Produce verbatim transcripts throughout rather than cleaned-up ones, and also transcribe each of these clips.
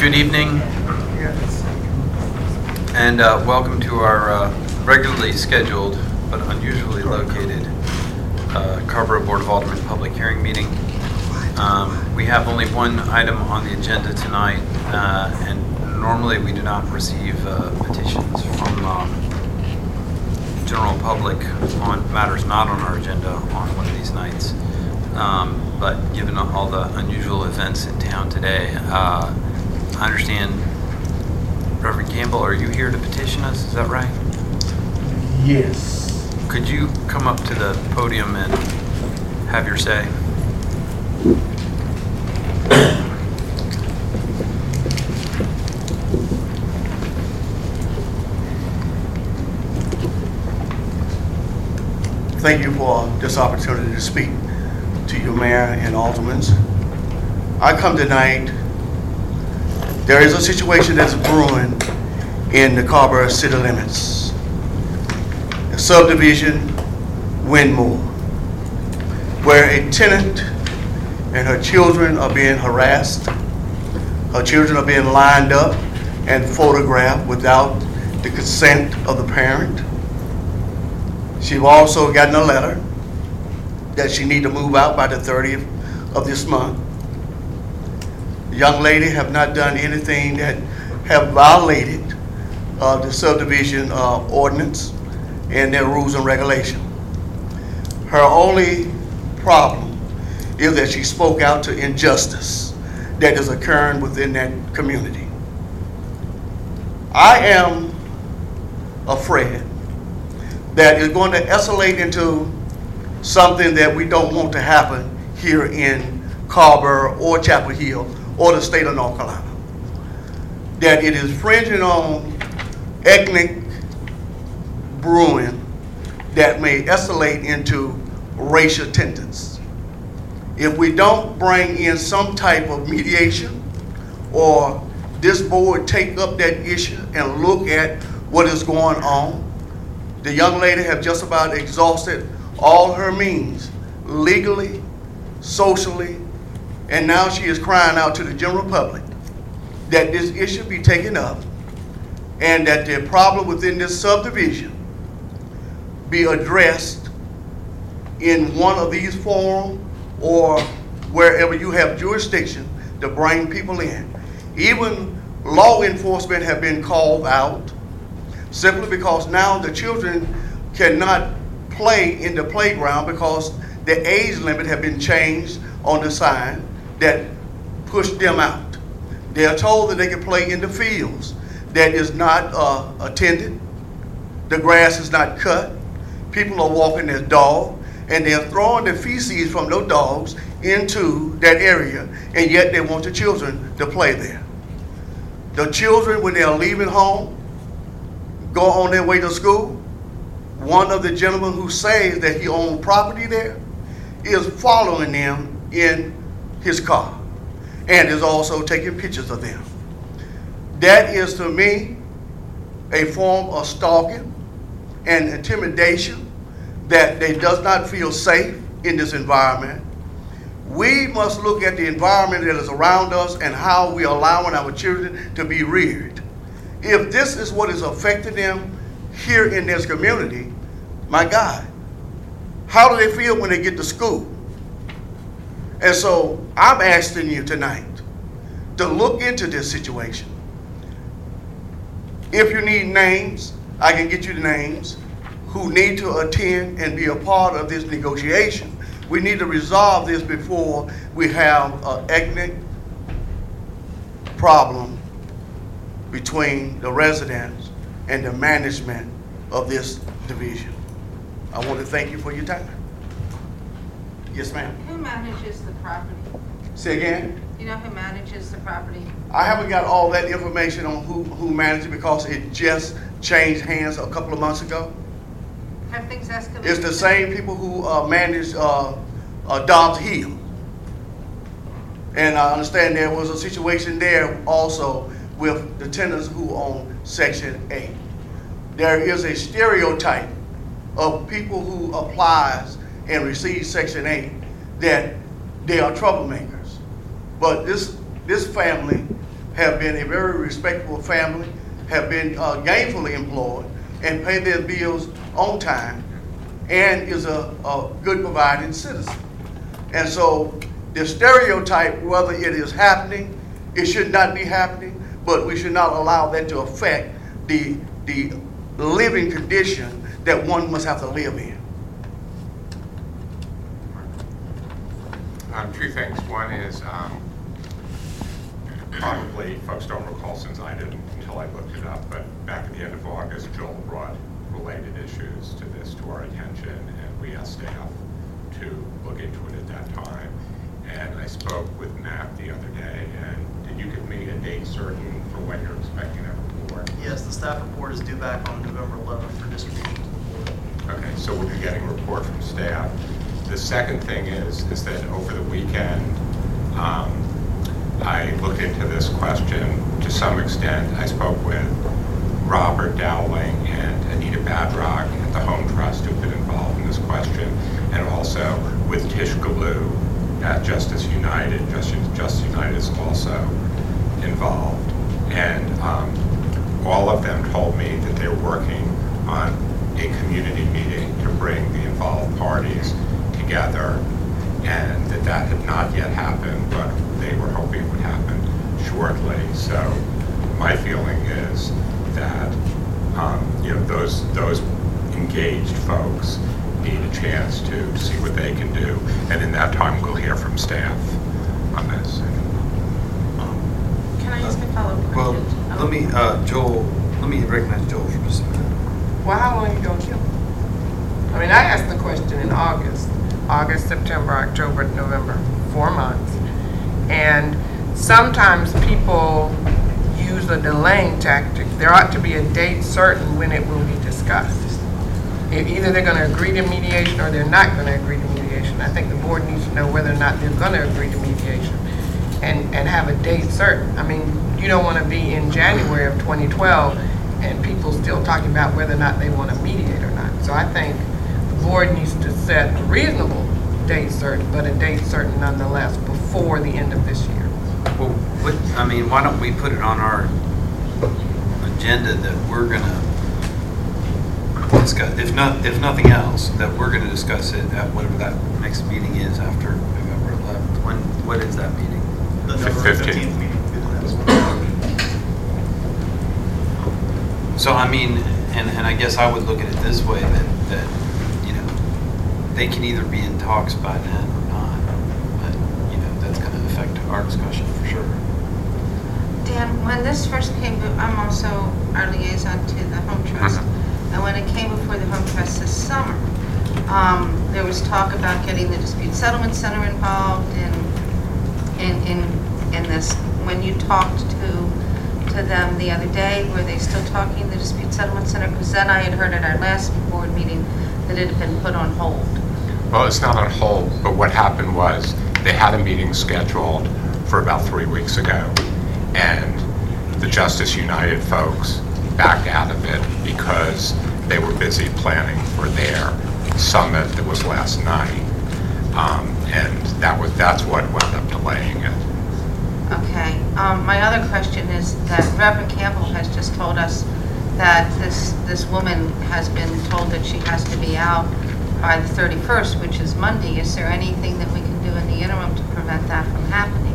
Good evening, and uh, welcome to our uh, regularly scheduled but unusually located uh, Carrboro Board of Aldermen public hearing meeting. Um, we have only one item on the agenda tonight, uh, and normally we do not receive uh, petitions from um, general public on matters not on our agenda on one of these nights. Um, but given all the unusual events in town today, uh, I understand, Reverend Campbell, are you here to petition us? Is that right? Yes. Could you come up to the podium and have your say? Thank you for this opportunity to speak to you, Mayor and Aldermen. I come tonight. There is a situation that's brewing in the Carrboro city limits. The subdivision, Wynmoor, where a tenant and her children are being harassed. Her children are being lined up and photographed without the consent of the parent. She's also gotten a letter that she need to move out by the thirtieth of this month. The young lady have not done anything that have violated uh, the subdivision uh, ordinance and their rules and regulation. Her only problem is that she spoke out to injustice that is occurring within that community. I am afraid that is going to escalate into something that we don't want to happen here in Carrboro or Chapel Hill or the state of North Carolina. That it is fringing on ethnic brewing that may escalate into racial tensions. If we don't bring in some type of mediation, or this board take up that issue and look at what is going on, the young lady have just about exhausted all her means, legally, socially, and now she is crying out to the general public that this issue be taken up and that the problem within this subdivision be addressed in one of these forums or wherever you have jurisdiction to bring people in. Even law enforcement have been called out simply because now the children cannot play in the playground because the age limit have been changed on the sign that pushed them out. They are told that they can play in the fields that is not uh, attended. The grass is not cut. People are walking their dog and they're throwing the feces from those dogs into that area, and yet they want the children to play there. The children, when they are leaving home, go on their way to school. One of the gentlemen who says that he owned property there is following them in his car and is also taking pictures of them. That is, to me, a form of stalking and intimidation, that they does not feel safe in this environment. We must look at the environment that is around us and how we are allowing our children to be reared. If this is what is affecting them here in this community, my God, how do they feel when they get to school? And so I'm asking you tonight to look into this situation. If you need names, I can get you the names who need to attend and be a part of this negotiation. We need to resolve this before we have an ethnic problem between the residents and the management of this division. I want to thank you for your time. Yes, ma'am. Who manages the property? Say again? You know who manages the property? I haven't got all that information on who, who managed it because it just changed hands a couple of months ago. Have things escalated? It's the same people who uh, manage uh, uh, Dobbs Hill. And I understand there was a situation there also with the tenants who own Section eight. There is a stereotype of people who applies and receive Section eight that they are troublemakers. But this, this family have been a very respectable family, have been uh, gainfully employed, and pay their bills on time, and is a, a good providing citizen. And so the stereotype, whether it is happening, it should not be happening, but we should not allow that to affect the, the living condition that one must have to live in. Um, two things. One is um, probably folks don't recall since I didn't until I looked it up, but back at the end of August, Joel brought related issues to this to our attention, and we asked staff to look into it at that time. And I spoke with Matt the other day, and did you give me a date certain for when you're expecting that report? Yes, the staff report is due back on November eleventh for distribution to the board. Okay, so we'll be getting a report from staff. The second thing is, is that over the weekend, um, I looked into this question to some extent. I spoke with Robert Dowling and Anita Badrock at the Home Trust who've been involved in this question, and also with Tish Galoo at Justice United. Justice, Justice United is also involved. And um, all of them told me that they're working on a community meeting to bring the involved parties together, and that that had not yet happened, but they were hoping it would happen shortly. So my feeling is that um, you know those those engaged folks need a chance to see what they can do, and in that time we'll hear from staff on this. Can I ask a follow-up Well, question? let me, uh, Joel, let me recognize Joel for just a minute. Well, how long you gonna kill them? I mean, I asked the question in August, August, September, October, November, four months. And sometimes people use a delaying tactic. There ought to be a date certain when it will be discussed. E- Either they're gonna agree to mediation or they're not gonna agree to mediation. I think the board needs to know whether or not they're gonna agree to mediation and, and have a date certain. I mean, you don't wanna be in January of twenty twelve and people still talking about whether or not they wanna mediate or not. So I think the board needs to set a reasonable date certain, but a date certain nonetheless before the end of this year. Well, what, I mean, why don't we put it on our agenda that we're gonna discuss, if not, if nothing else, that we're gonna discuss it at whatever that next meeting is after November eleventh. When, what is that meeting? The November fifteenth. fifteenth meeting. So I mean, and, and I guess I would look at it this way, that, that, you know, they can either be in talks by then or not, but, you know, that's gonna affect our discussion for sure. Dan, when this first came, I'm also our liaison to the Home Trust. And when it came before the Home Trust this summer, um, there was talk about getting the Dispute Settlement Center involved in, in, in, in this. When you talked to, to them the other day, were they still talking the Dispute Settlement Center? Because then I had heard at our last board meeting that it had been put on hold. Well, it's not on hold, but what happened was they had a meeting scheduled for about three weeks ago, and the Justice United folks backed out of it because they were busy planning for their summit that was last night, um, and that was that's what wound up delaying it. Okay. Um, my other question is that Reverend Campbell has just told us that this this woman has been told that she has to be out by the thirty-first, which is Monday. Is there anything that we can do in the interim to prevent that from happening?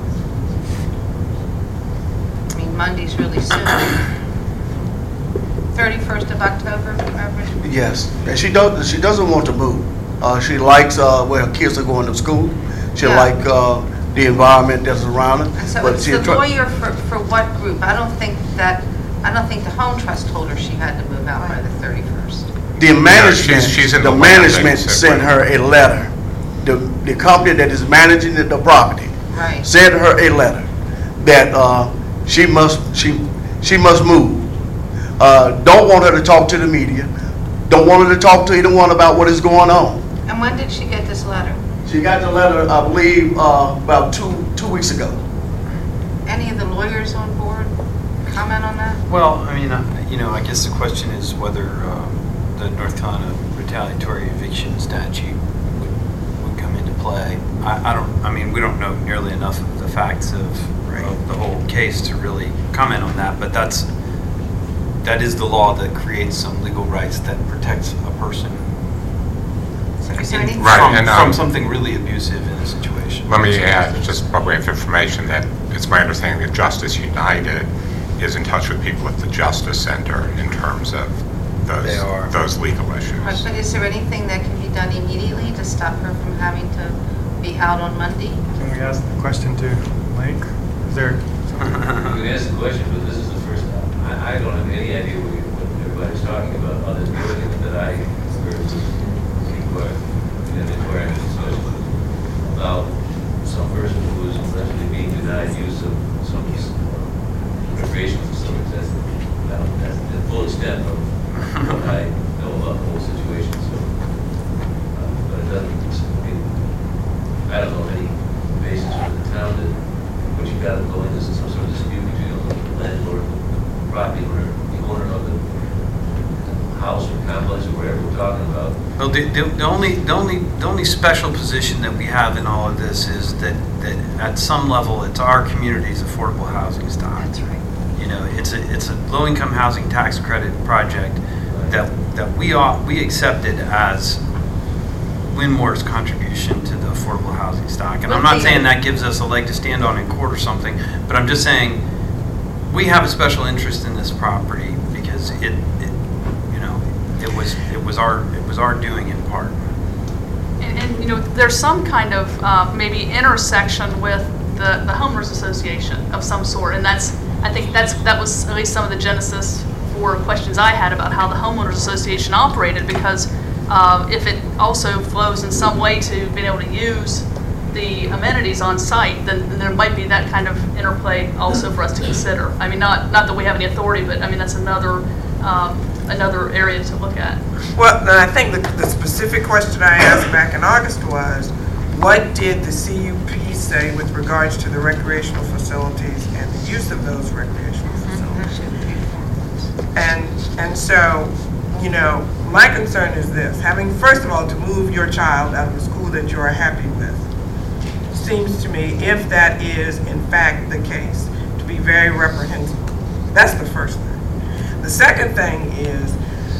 I mean, Monday's really soon. thirty-first of October, Reverend? Yes, and she does. She doesn't want to move. Uh, she likes uh, where her kids are going to school. She Yeah. like uh, the environment that's around her. And so but it's she the try- lawyer for, for what group? I don't think that, I don't think the Home Trust told her she had to move out by the thirty-first. The management, she's- she's in the the land management that- sent her a letter. The the company that is managing the, the property Right. sent her a letter that uh, she must she she must move. Uh, don't want her to talk to the media. Don't want her to talk to anyone about what is going on. And when did she get this letter? She got the letter, I believe, uh, about two two weeks ago. Any of the lawyers on board comment on that? Well, I mean, uh, you know, I guess the question is whether um, the North Carolina retaliatory eviction statute would, would come into play. I, I don't, I mean, we don't know nearly enough of the facts of of the whole case to really comment on that, but that's, that is the law that creates some legal rights that protects a person Is there anything? Right, from, and, from um, something really abusive in a situation. Let me add, just by way of information, that it's my understanding that Justice United is in touch with people at the Justice Center in terms of those, They are. those legal issues. But but is there anything that can be done immediately to stop her from having to be out on Monday? Can we ask the question to Mike? Is there You can ask the question, but this is the first time. I, I don't have any idea what, you- what everybody's talking about, other than the thing that I heard was inquire, an inquiry discussion about some person who was allegedly being denied use of some recreational facilities. That's, that- that's the full extent of what I know about the whole situation, so. uh, But it doesn't, I mean, I don't know any basis for the town that what you got to go into is some sort of dispute between the landlord, the property owner, the owner of the house or complex or whatever we're talking about. Well, the, the, the only, the only, the only special position that we have in all of this is that, that at some level, it's our community's affordable housing stock. That's right. You know, it's a, it's a low-income housing tax credit project that, that we all, we accepted as Winmore's contribution to the affordable housing stock. And I'm not saying that gives us a leg to stand on in court or something, but I'm just saying we have a special interest in this property because it, it you know, it was, it was our, it was our doing in part. And, and, you know, there's some kind of uh, maybe intersection with the, the homeowners association of some sort, and that's, I think that's, that was at least some of the genesis for questions I had about how the homeowners association operated, because uh, if it also flows in some way to being able to use the amenities on site, then, then there might be that kind of interplay also for us to consider. I mean, not, not that we have any authority, but I mean, that's another, um, another area to look at. Well, and I think the, the specific question I asked back in August was, what did the C U P say with regards to the recreational facilities and the use of those recreational facilities? And, and so, you know, my concern is this, having, first of all, to move your child out of a school that you are happy with, seems to me, if that is in fact the case, to be very reprehensible. That's the first thing. The second thing is,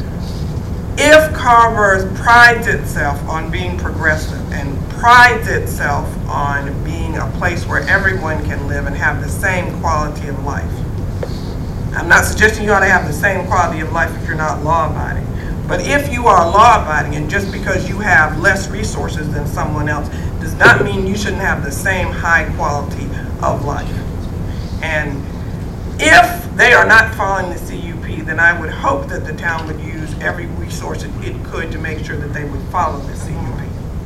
if Carver prides itself on being progressive and prides itself on being a place where everyone can live and have the same quality of life, I'm not suggesting you ought to have the same quality of life if you're not law-abiding. But if you are law-abiding, and just because you have less resources than someone else does not mean you shouldn't have the same high quality of life. And if they are not following the C U P, then I would hope that the town would use every resource it, it could to make sure that they would follow the C U P.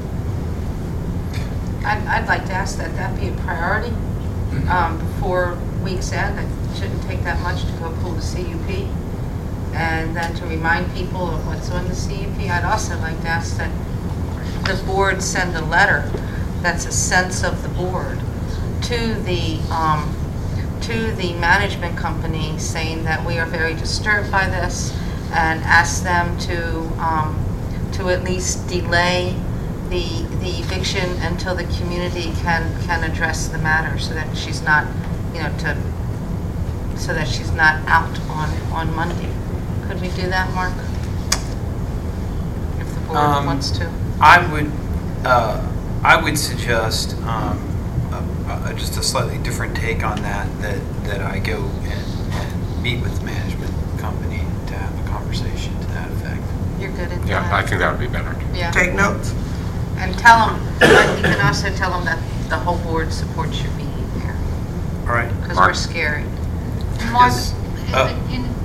I'd, I'd like to ask that that be a priority um, before week's end. It shouldn't take that much to go pull the C U P. And then to remind people of what's on the C U P. I'd also like to ask that the board send a letter that's a sense of the board to the um, to the management company saying that we are very disturbed by this, and ask them to um, to at least delay the the eviction until the community can can address the matter, so that she's not, you know, to so that she's not out on on Monday. Could we do that, Mark? If the board Um, wants to. I would, uh, I would suggest um, a, a, just a slightly different take on that, that, that I go and, and meet with the management company to have a conversation to that effect. You're good at that? Yeah, I think that would be better. Yeah. Take notes. And tell them, you can also tell them that the whole board supports your being there, All right. because Mark. we're scary. Mark, Yes. Uh,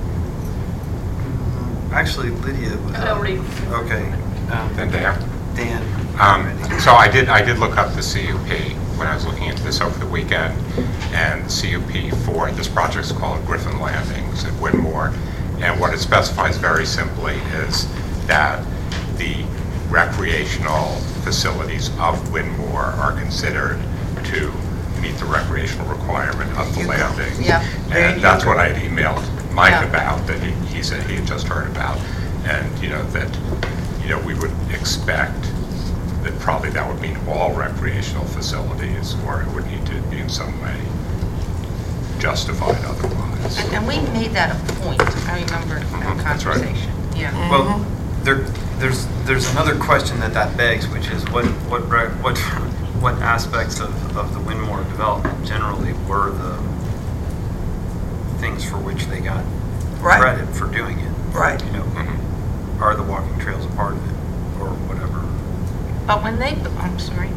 Actually, Lydia was I already- Okay. Um, Then Dan. Dan. Um, so I did, I did look up the C U P when I was looking into this over the weekend, and the C U P for this project is called Griffin Landings at Winmore, and what it specifies very simply is that the recreational facilities of Winmore are considered to meet the recreational requirement of the landing. Yeah. And that's what I had emailed Mike Yeah. about, that he, he said he had just heard about, and, you know, that, you know, we would expect that probably that would mean all recreational facilities, or it would need to be in some way justified otherwise. And, and we made that a point, I remember Mhm, that that's right. conversation, yeah. Well, there, there's, there's another question that that begs, which is what, what, re- what, what aspects of, of the Winmore development generally were the things for which they got Right. credit for doing it? Right. You know, Mhm. are the walking trails a part of it, or whatever? But when they, I'm sorry,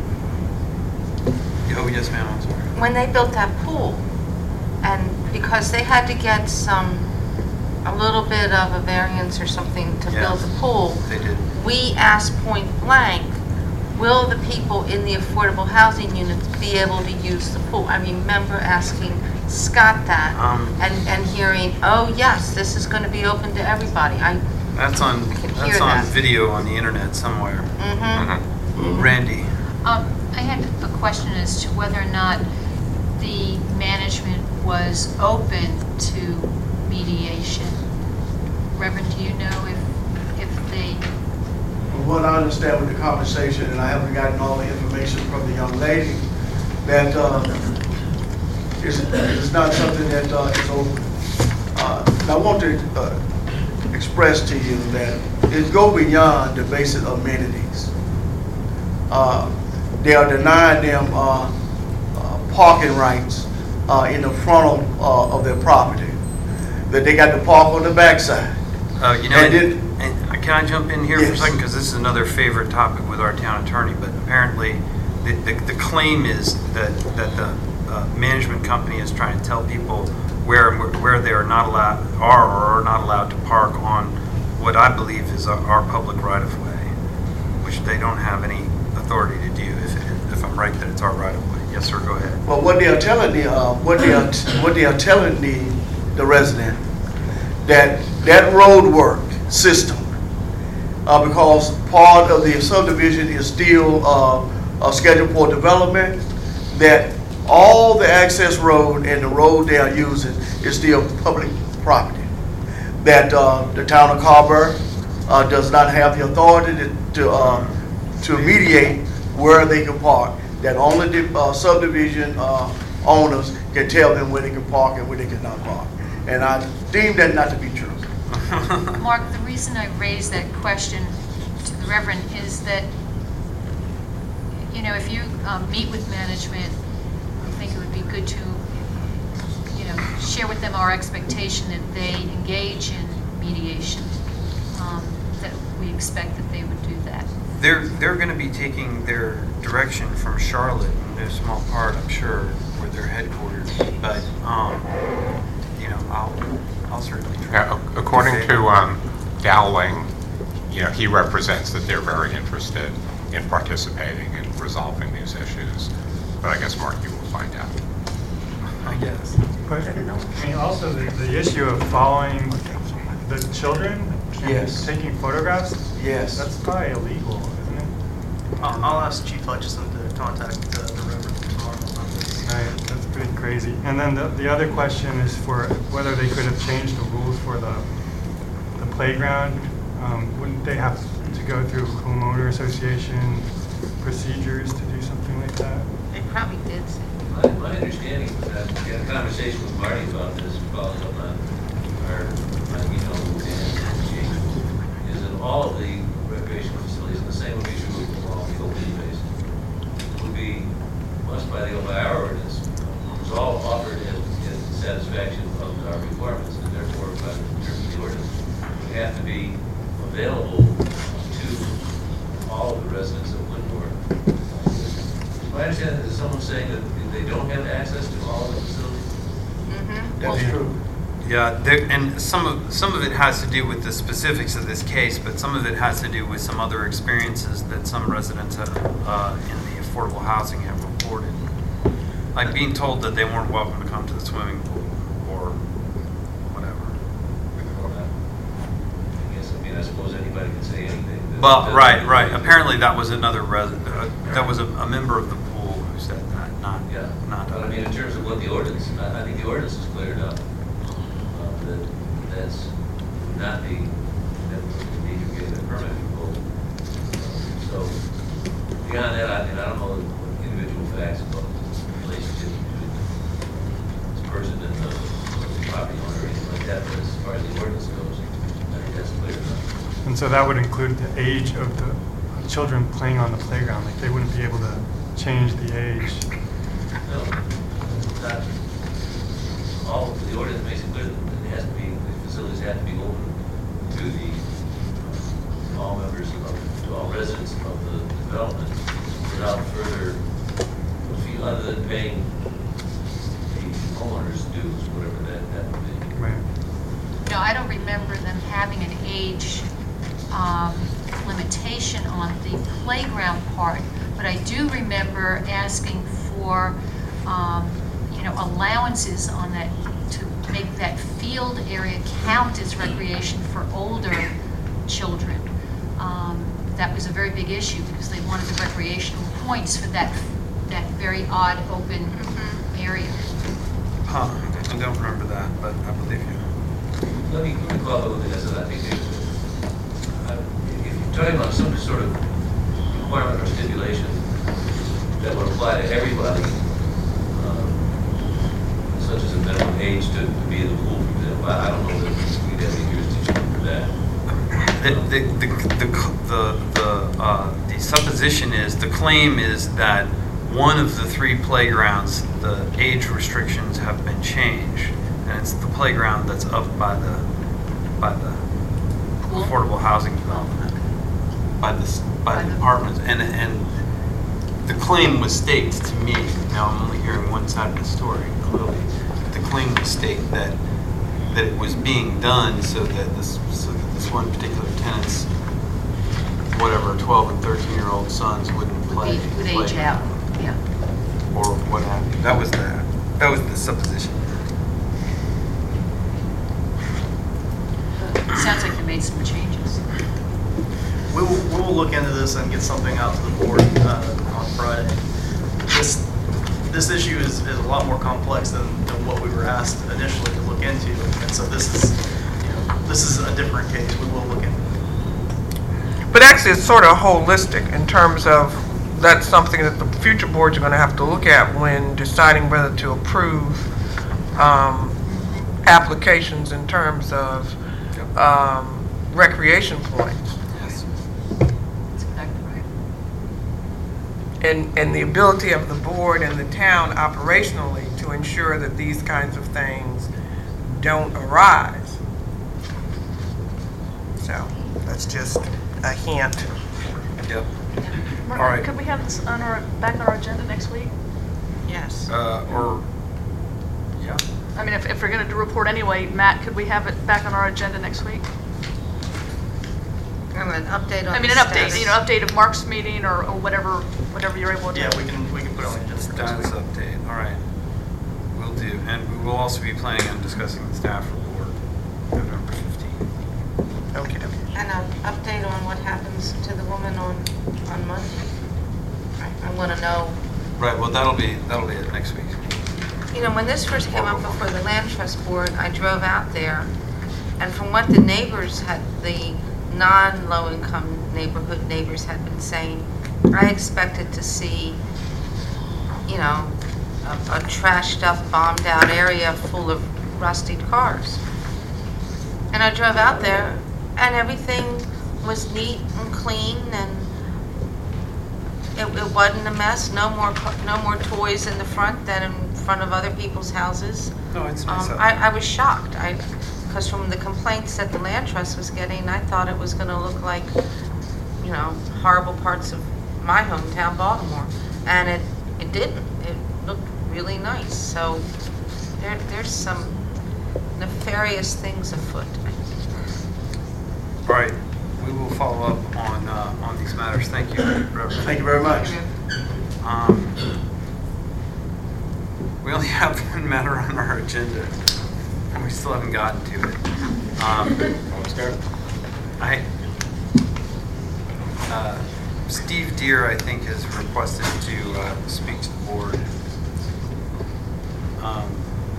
Oh, yes, ma'am, I'm sorry. when they built that pool, and because they had to get some, a little bit of a variance or something to build Yes. the pool, They did. we asked point blank, will the people in the affordable housing units be able to use the pool? I remember asking Scott that, Um, and, and hearing, oh, yes, this is going to be open to everybody. I, That's on, I can hear that's on that. video on the internet somewhere. mm-hmm. Mhm. Randy? Um, I had a question as to whether or not the management was open to mediation. Reverend, do you know if, if they, From what I understand with the conversation, and I haven't gotten all the information from the young lady, that uh, it's, it's not something that uh, is open. Uh, and I want to uh, express to you that it go beyond the basic amenities. Uh, they are denying them uh, uh, parking rights uh, in the front of, uh, of their property. That they got to park on the backside. Uh, you know, And and, then- and can I jump in here for a Yes. second? Because this is another favorite topic with our town attorney, but apparently the, the, the claim is that, that the uh, management company is trying to tell people where, where they are not allowed, are or are not allowed to park on what I believe is our, our public right-of-way, which they don't have any authority to do, if, it- if I'm right that it's our right-of-way. Yes, sir, go ahead. Well, what they are telling the, uh, what they are, what they are telling the, the resident, that that road work system, uh, because part of the subdivision is still, uh, uh, scheduled for development, that all the access road and the road they are using is still public property. That, uh, the town of Carver, uh, does not have the authority to, to, uh, to mediate where they can park. That only the uh, subdivision uh, owners can tell them where they can park and where they cannot park. And I deem that not to be true. Mark, the reason I raised that question to the Reverend is that, you know, if you um, meet with management, I think it would be good to, you know, share with them our expectation that they engage in mediation, um, that we expect that they would do that. They're, they're going to be taking their direction from Charlotte in no small part, I'm sure, where they're headquartered. But, um, you know, I'll, I'll certainly try. Yeah, ac- according to um, Dowling, you know, he represents that they're very interested in participating in resolving these issues. But I guess, Mark, you will find out. I guess. But, I mean, also the, the issue of following the children and Yes. taking photographs, Yes. that's probably illegal, isn't it? I'll, I'll ask Chief Hutchison to contact uh, the Reverend tomorrow about this. Right, that's pretty crazy. And then the, the other question is for whether they could have changed the rules for the, the playground. Um, wouldn't they have to go through homeowner association procedures to do something like that? They probably did say. My, my understanding was that, we had a conversation with Marty about this, following up on our, on, you know, negotiations, is that all of the recreational facilities, and the same would be true for all the open space, would be, must by the Ohio ordinance, was all offered as, as satisfaction of our requirements, and therefore, by the terms of the ordinance, would have to be available to all of the residents of Winmore. My understanding is someone saying that they don't have access to all of the facilities? Mm-hmm. That's true. Yeah, there, and some of some of it has to do with the specifics of this case, but some of it has to do with some other experiences that some residents have, uh, in the affordable housing have reported, like being told that they weren't welcome to come to the swimming pool or whatever. I guess, I mean, I suppose anybody can say anything. that- Well, that- right, right. Apparently, that was another resident. Uh, that was a, a member of the pool who said that, not Yeah, not. but I mean, in terms of what the ordinance, I, I think the ordinance is clear enough, uh, that that's not be, that would need to get a permit pulled. So, beyond that, I mean, I don't know what individual facts about the relationship between this person than the the property owner or anything like that, but as far as the ordinance goes, I think that's clear enough. And so that would include the age of the children playing on the playground, like they wouldn't be able to change the age. No, not, all, the ordinance makes it clear that it has to be, the facilities have to be open to the, uh, all members of, to all residents of the development without further fee, other than paying the homeowners' dues, whatever that, that would be. Right. No, I don't remember them having an age um, limitation on the playground part, but I do remember asking for, um, you know, allowances on that to make that field area count as recreation for older children. Um, that was a very big issue because they wanted the recreational points for that that very odd open area. Huh, I don't remember that, but I believe you. Let me, let me call over this, I think if, uh, if you're talking about some sort of requirement or stipulation that would apply to everybody, um, such as a minimum age to, to be in the pool, for example, I I don't know that we'd have any jurisdiction for that. The, the, the, the, the, the, uh, the supposition is, the claim is that one of the three playgrounds, the age restrictions have been changed, and it's the playground that's up by the, by the affordable housing development, by the, s- by the apartments, and, and the claim was staked to me, now I'm only hearing one side of the story, clearly, the claim was staked that, that it was being done so that this, so that this one particular tenant's, whatever, twelve and thirteen year old sons wouldn't play. Would, would play age out, yeah. Or what have you. That was the, that was the supposition. Sounds like they made some changes. We will, we will look into this and get something out to the board uh, on Friday. This, this issue is, is a lot more complex than, than what we were asked initially to look into. And so this is, you know, this is a different case. We will look into it. But actually, it's sort of holistic in terms of that's something that the future boards are going to have to look at when deciding whether to approve um, applications in terms of um, recreation points. Yes. That's exactly right. And, and the ability of the board and the town operationally to ensure that these kinds of things don't arise. So that's just a hint. Yep. Mark, All right. Could we have this on our, back on our agenda next week? Yes. Uh, or, yeah. I mean, if, if we're going to do a report anyway, Matt, could we have it back on our agenda next week? And an update on I mean, the an update, status. you know, update of Mark's meeting or, or whatever, whatever you're able to do. Yeah, we can, we can put it on the agenda for next Status week. update, all right. Will do. And we will also be planning on discussing the staff report November fifteenth. Okay, okay. And an update on what happens to the woman on, on Monday. I, I want to know, Right, well, that'll be, that'll be it next week. you know, when this first came up before the Land Trust Board, I drove out there, and from what the neighbors had, the non-low-income neighborhood neighbors had been saying, I expected to see, you know, a, a trashed-up, bombed-out area full of rusted cars. And I drove out there, and everything was neat and clean, and it, it wasn't a mess. No more, co- no more toys in the front than in front of other people's houses. No, it's nice Um, out I, there. I was shocked. I, because from the complaints that the Land Trust was getting, I thought it was going to look like, you know, horrible parts of my hometown, Baltimore, and it, it didn't. It looked really nice. So there, there's some nefarious things afoot. All right, we will follow up on, uh, on these matters. Thank you, Reverend. Thank you very much. Um, we only have one matter on our agenda, and we still haven't gotten to it. Um, I, uh, Steve Deere, I think, has requested to uh, speak to the board. Um,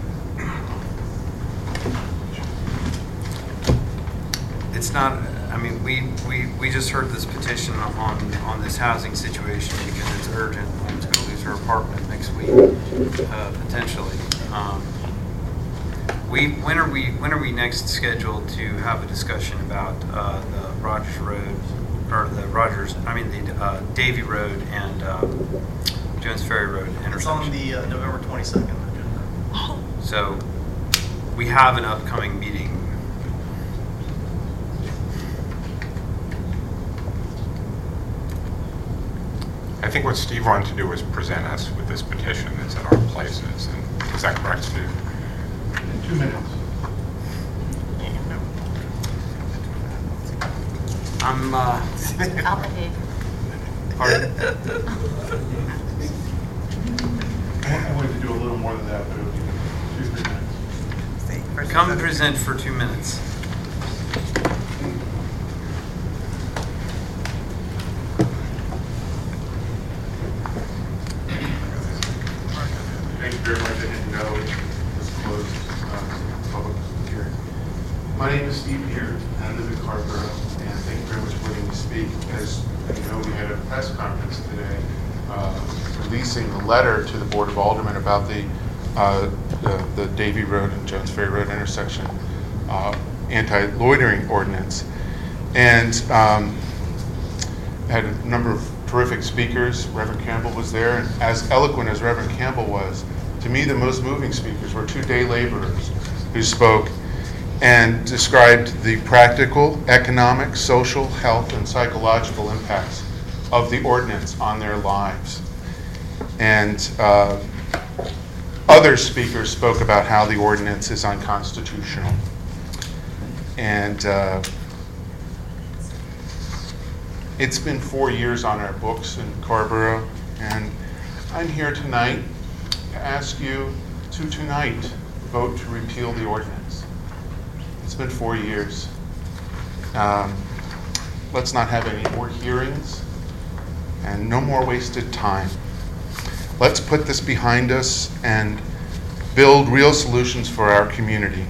It's not, I mean, we, we, we just heard this petition on, on this housing situation because it's urgent. Woman's going to lose her apartment next week, uh, potentially. Um, We, when are we, when are we next scheduled to have a discussion about uh, the Rogers Road, or the Rogers, I mean, the uh, Davie Road and um, Jones Ferry Road intersection? It's on the uh, November twenty-second agenda. So we have an upcoming meeting. I think what Steve wanted to do was present us with this petition that's at our places. And is that correct, Steve? In two minutes. I'm, uh, I'll behave. pardon? I wanted to do a little more than that, but it would be two, three minutes. Come present for two minutes. Thank you very much. I didn't know it was closed, uh, public hearing. My name is Steve Beard, and I live in Carrboro, and thank you very much for letting me speak. As you know, we had a press conference today uh, releasing the letter to the Board of Aldermen about the uh, the, the Davie Road and Jones Ferry Road intersection uh, anti-loitering ordinance. And um, had a number of terrific speakers. Reverend Campbell was there, and as eloquent as Reverend Campbell was, to me the most moving speakers were two day laborers who spoke and described the practical, economic, social, health, and psychological impacts of the ordinance on their lives. And uh, other speakers spoke about how the ordinance is unconstitutional. And uh, it's been four years on our books in Carrboro, and I'm here tonight to ask you to tonight vote to repeal the ordinance. It's been four years. Um, let's not have any more hearings and no more wasted time. Let's put this behind us and build real solutions for our community.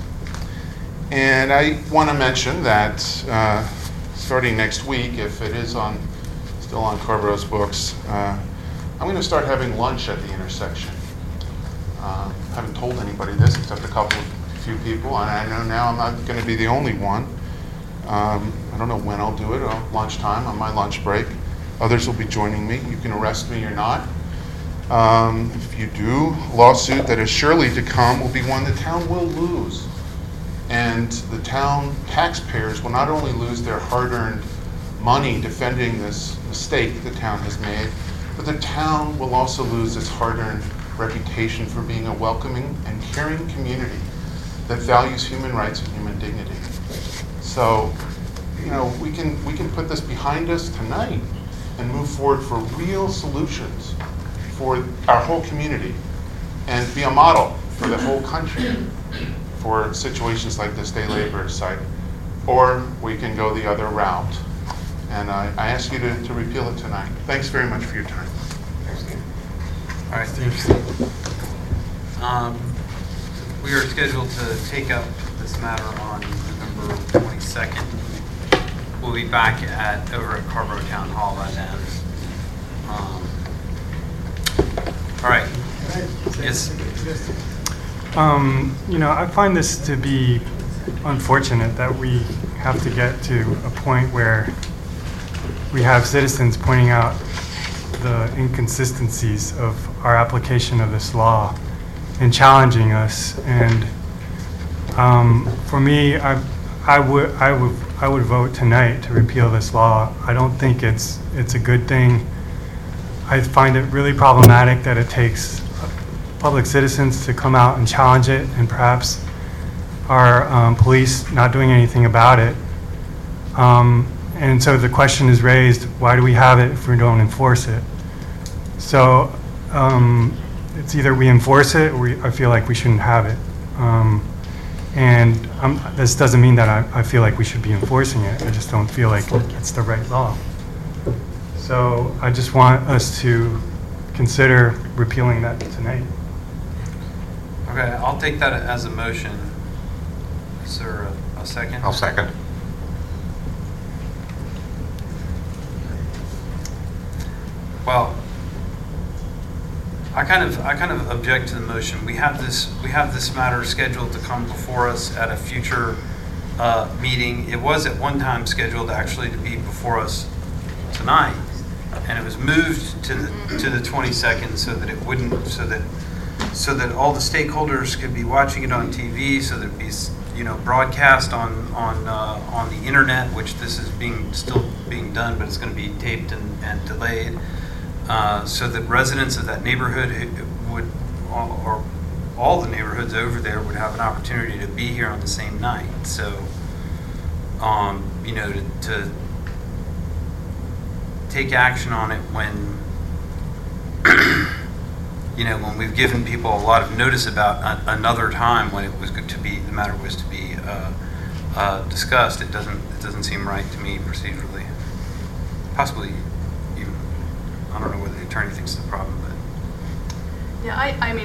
And I want to mention that uh, starting next week, if it is on still on Carrboro's books, uh, I'm going to start having lunch at the intersection. Uh, I haven't told anybody this except a couple of few people, and I know now I'm not going to be the only one. Um, I don't know when I'll do it, or lunchtime on my lunch break. Others will be joining me. You can arrest me or not. Um, if you do, a lawsuit that is surely to come will be one the town will lose. And the town taxpayers will not only lose their hard-earned money defending this mistake the town has made, but the town will also lose its hard-earned reputation for being a welcoming and caring community that values human rights and human dignity. So, you know, we can we can put this behind us tonight and move forward for real solutions for our whole community and be a model for the whole country for situations like this day labor site. Or we can go the other route. And I, I ask you to, to repeal it tonight. Thanks very much for your time. Thanks, Steve. All right, thanks. Um, we are scheduled to take up this matter on November twenty-second. We'll be back at, over at Carrboro Town Hall by then. Um, all right. Yes. Um, you know, I find this to be unfortunate that we have to get to a point where we have citizens pointing out the inconsistencies of our application of this law and challenging us. And um, for me, I, I would, I would, I would vote tonight to repeal this law. I don't think it's, it's a good thing. I find it really problematic that it takes public citizens to come out and challenge it, and perhaps our um, police not doing anything about it. Um, and so the question is raised, why do we have it if we don't enforce it? So um, it's either we enforce it or we, I feel like we shouldn't have it. Um, and um, this doesn't mean that I, I feel like we should be enforcing it. I just don't feel like it's the right law. So I just want us to consider repealing that tonight. Okay, I'll take that as a motion. Is there a, a second? I'll second. Well, I kind of, I kind of object to the motion. We have this, we have this matter scheduled to come before us at a future uh, meeting. It was at one time scheduled actually to be before us tonight, and it was moved to the, to the twenty-second so that it wouldn't, so that, so that all the stakeholders could be watching it on T V, so that it'd be, you know, broadcast on, on, uh, on the internet, which this is being, still being done, but it's going to be taped and, and delayed. Uh, so that residents of that neighborhood who would, or all the neighborhoods over there would have an opportunity to be here on the same night. So, um, you know, to, to take action on it when, you know, when we've given people a lot of notice about a, another time when it was good to be, the matter was to be uh, uh, discussed, it doesn't, it doesn't seem right to me procedurally. Possibly. I don't know whether the attorney thinks it's a problem, but. Yeah, I, I mean,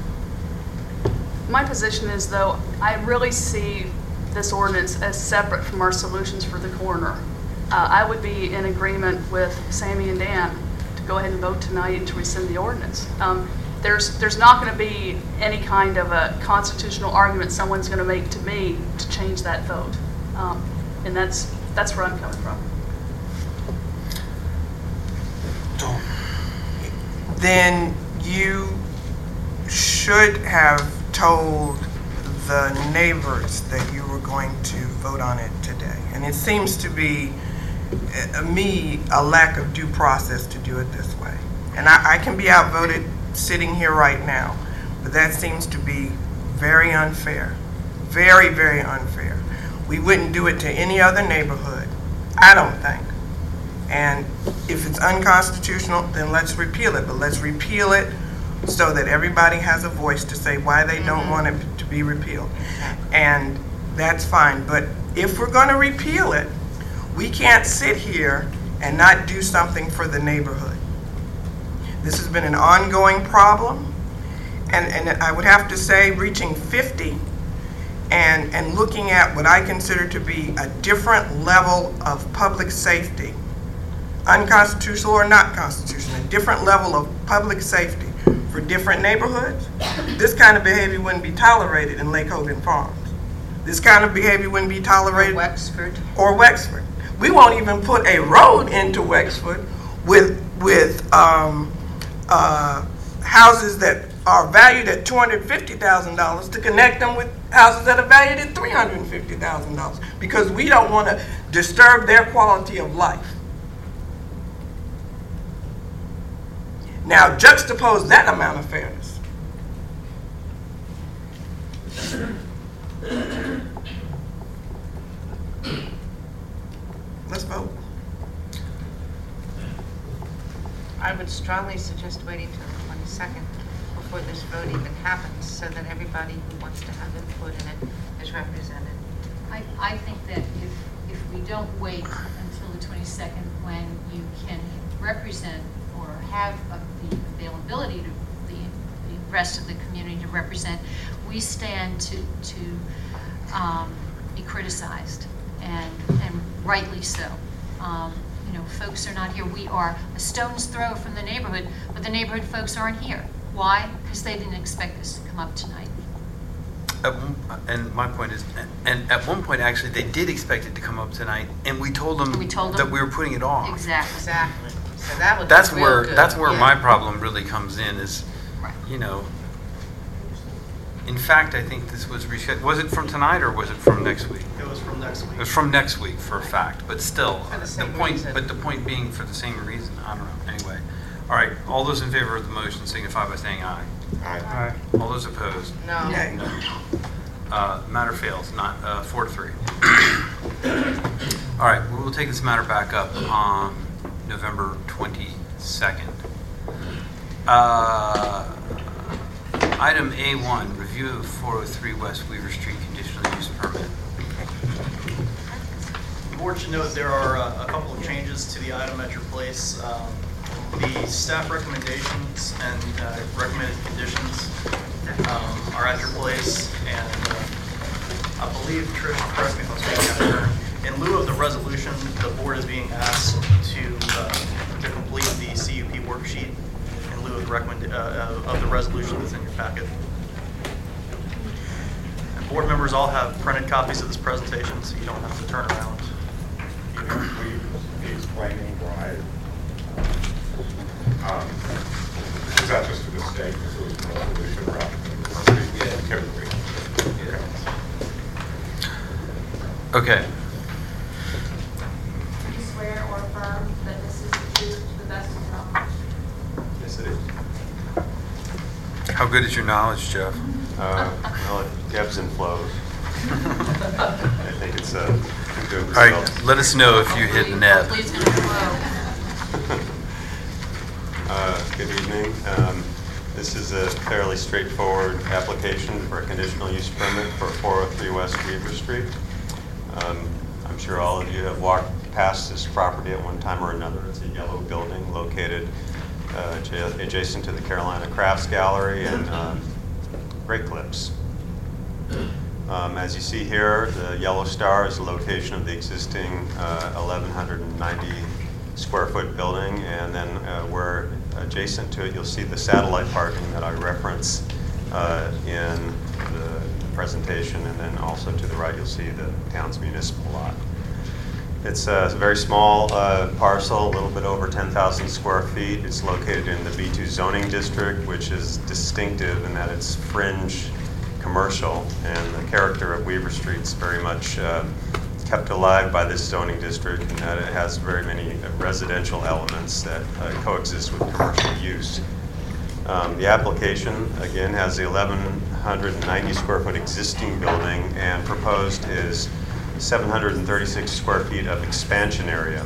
my position is though, I really see this ordinance as separate from our solutions for the coroner. Uh, I would be in agreement with Sammy and Dan to go ahead and vote tonight and to rescind the ordinance. Um, there's, there's not going to be any kind of a constitutional argument someone's going to make to me to change that vote. Um, and that's, that's where I'm coming from. Then you should have told the neighbors that you were going to vote on it today. And it seems to be, uh, me, a lack of due process to do it this way. And I, I can be outvoted sitting here right now, but that seems to be very unfair. Very, very unfair. We wouldn't do it to any other neighborhood, I don't think. And if it's unconstitutional, then let's repeal it. But let's repeal it so that everybody has a voice to say why they don't want it to be repealed. And that's fine. But if we're going to repeal it, we can't sit here and not do something for the neighborhood. This has been an ongoing problem. And, and I would have to say reaching fifty and, and looking at what I consider to be a different level of public safety, unconstitutional or not constitutional, a different level of public safety for different neighborhoods, this kind of behavior wouldn't be tolerated in Lake Hogan Farms. This kind of behavior wouldn't be tolerated. Or Wexford. Or Wexford. We won't even put a road into Wexford with, with um, uh, houses that are valued at two hundred fifty thousand dollars to connect them with houses that are valued at three hundred fifty thousand dollars because we don't want to disturb their quality of life. Now, juxtapose that amount of fairness. Let's vote. I would strongly suggest waiting till the twenty-second before this vote even happens, so that everybody who wants to have input in it is represented. I, I think that if, if we don't wait until the twenty-second when you can represent or have uh, the availability to the, the rest of the community to represent, we stand to, to um, be criticized, and, and rightly so. Um, you know, folks are not here. We are a stone's throw from the neighborhood, but the neighborhood folks aren't here. Why? Because they didn't expect this to come up tonight. At one, and my point is, and at one point actually they did expect it to come up tonight, and we told them, We told them? that we were putting it off. Exactly. Exactly. So that would be That's real where good. that's where Yeah. my problem really comes in is, Right. you know. In fact, I think this was rescheduled. Was it from tonight or was it from next week? It was from next It week. was from next week for a fact, but still, For the the same point. reason. But the point being, for the same reason. I don't know. Anyway, all right. All those in favor of the motion signify by saying aye. Aye. Aye. All those opposed. No. Okay. Uh, matter fails. Not uh, four to three. All right. We will take this matter back up on November twenty-second. Uh, item A one, review of four oh three West Weaver Street conditional use permit. The board should note there are uh, a couple of changes to the item at your place. Um, The staff recommendations and uh, recommended conditions um, are at your place, and uh, I believe, Trish, correct me if I'm speaking out of turn, in lieu of the resolution, the board is being asked to uh, to complete the C U P worksheet in lieu of the recommend, uh, of the resolution that's in your packet. And board members all have printed copies of this presentation, so you don't have to turn around. We be explaining why. Um, is that just a mistake? Because it was a resolution rather than Yeah. typically. Okay. Do you swear or affirm that this is the truth to the best of your knowledge? Yes, it is. How good is your knowledge, Jeff? Uh, Well, it ebbs and flows. I think it's uh, good All right, results. let us know if you hit the net. Please hit the flow. Uh, Good evening. Um, This is a fairly straightforward application for a conditional use permit for four oh three West Weaver Street. Um, I'm sure all of you have walked past this property at one time or another. It's a yellow building located uh, adja- adjacent to the Carolina Crafts Gallery and um, Great Clips. Um, As you see here, the yellow star is the location of the existing uh, eleven ninety square foot building, and then uh, we're adjacent to it, you'll see the satellite parking that I reference uh, in the presentation, and then also to the right you'll see the town's municipal lot. It's a very small uh, parcel, a little bit over ten thousand square feet. It's located in the B two zoning district, which is distinctive in that it's fringe commercial, and the character of Weaver Street is very much uh, kept alive by this zoning district, and that it has very many residential elements that uh, coexist with commercial use. Um, the application, again, has the eleven ninety square foot existing building, and proposed is seven hundred thirty-six square feet of expansion area.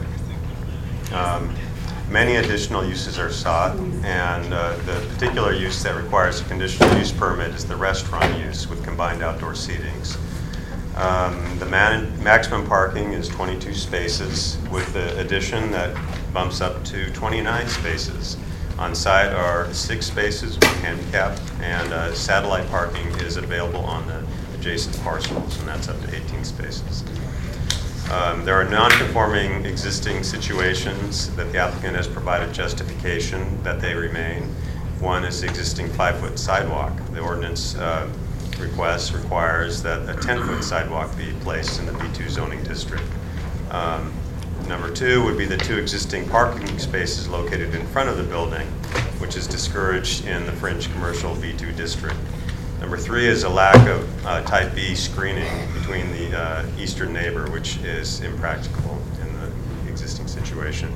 Um, many additional uses are sought, and uh, the particular use that requires a conditional use permit is the restaurant use with combined outdoor seatings. Um, the man maximum parking is twenty-two spaces, with the addition that bumps up to twenty-nine spaces. On site are six spaces with handicap, and uh, satellite parking is available on the adjacent parcels, and that's up to eighteen spaces. Um, there are non-conforming existing situations that the applicant has provided justification that they remain. One is the existing five-foot sidewalk. The ordinance uh, request requires that a ten-foot sidewalk be placed in the B two zoning district. Um, number two would be the two existing parking spaces located in front of the building, which is discouraged in the fringe commercial B two district. Number three is a lack of uh, type B screening between the uh, eastern neighbor, which is impractical in the existing situation.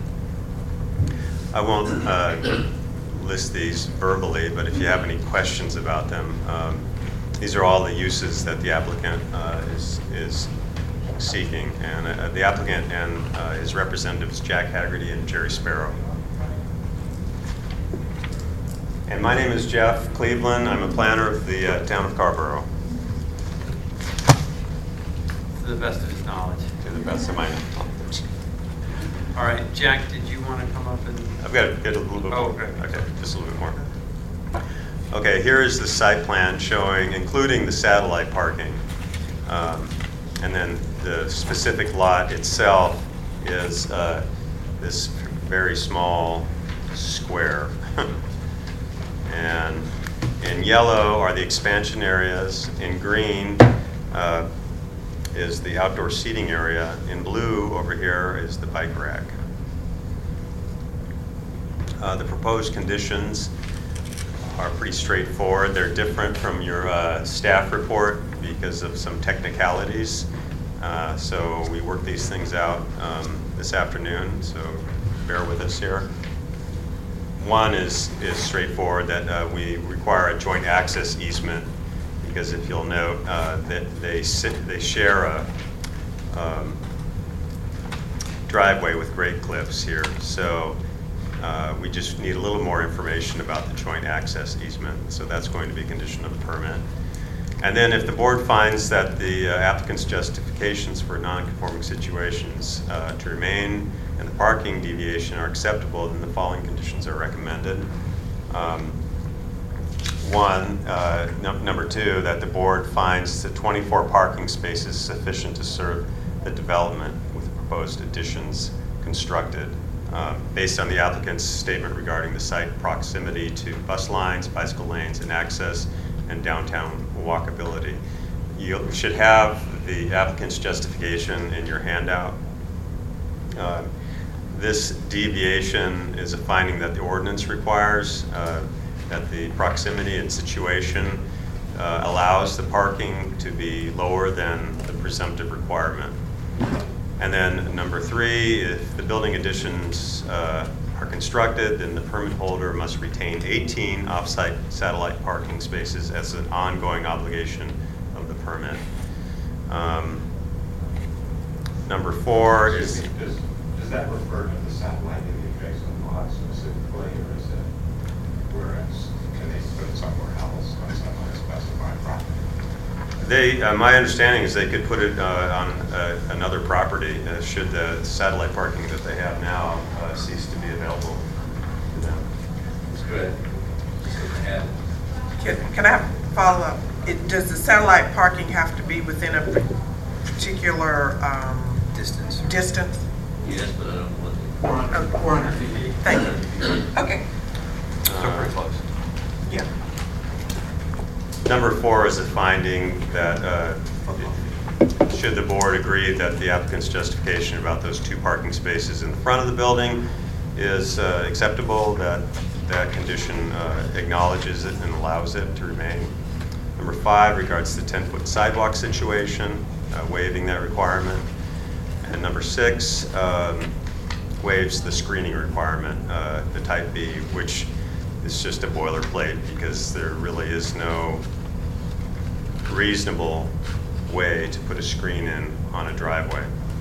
I won't uh, list these verbally, but if you have any questions about them, um, these are all the uses that the applicant uh, is, is seeking. And uh, the applicant and uh, his representatives, Jack Haggerty and Jerry Sparrow. And my name is Jeff Cleveland. I'm a planner of the uh, town of Carrboro. To the best of his knowledge. To the best of my knowledge. All right, Jack, did you want to come up and? I've got to get a little bit Oh, more. okay. Okay, just a little bit more. Okay, here is the site plan showing, including the satellite parking. Um, and then the specific lot itself is uh, this very small square. And in yellow are the expansion areas. In green uh, is the outdoor seating area. In blue over here is the bike rack. Uh, the proposed conditions are pretty straightforward. They're different from your uh, staff report because of some technicalities. Uh, so we worked these things out um, this afternoon, so bear with us here. One is, is straightforward, that uh, we require a joint access easement, because if you'll note uh, that they sit, they share a um, driveway with Great Clips here. So uh, we just need a little more information about the joint access easement. So that's going to be a condition of the permit. And then if the board finds that the uh, applicant's justifications for non-conforming situations uh, to remain and the parking deviation are acceptable, then the following conditions are recommended. Um, one, uh, num number two, that the board finds the twenty-four parking spaces sufficient to serve the development with the proposed additions constructed. uh, based on the applicant's statement regarding the site proximity to bus lines, bicycle lanes, and access, and downtown walkability. You should have the applicant's justification in your handout. Uh, This deviation is a finding that the ordinance requires, uh, that the proximity and situation uh, allows the parking to be lower than the presumptive requirement. And then number three, if the building additions uh, are constructed, then the permit holder must retain eighteen off-site satellite parking spaces as an ongoing obligation of the permit. Um, Number four is... Excuse me, Does, does that refer to the satellite in the adjacent lot specifically, or is it whereas, can they put it somewhere else on some unspecified property? They, uh, my understanding is they could put it uh, on uh, another property uh, should the satellite parking that they have now uh, cease to be available to them. That's good. That's good to have. Can, can I have a follow-up? It, does the satellite parking have to be within a particular um, Distance. distance? Yes, but I don't know what the. Oh, four hundred feet. Thank you. Okay. Still pretty close. Yeah. Number four is a finding that uh, should the board agree that the applicant's justification about those two parking spaces in the front of the building is uh, acceptable, that that condition uh, acknowledges it and allows it to remain. Number five regards the ten-foot sidewalk situation, uh, waiving that requirement. And number six um, waives the screening requirement, uh, the type B, which is just a boilerplate because there really is no reasonable way to put a screen in on a driveway.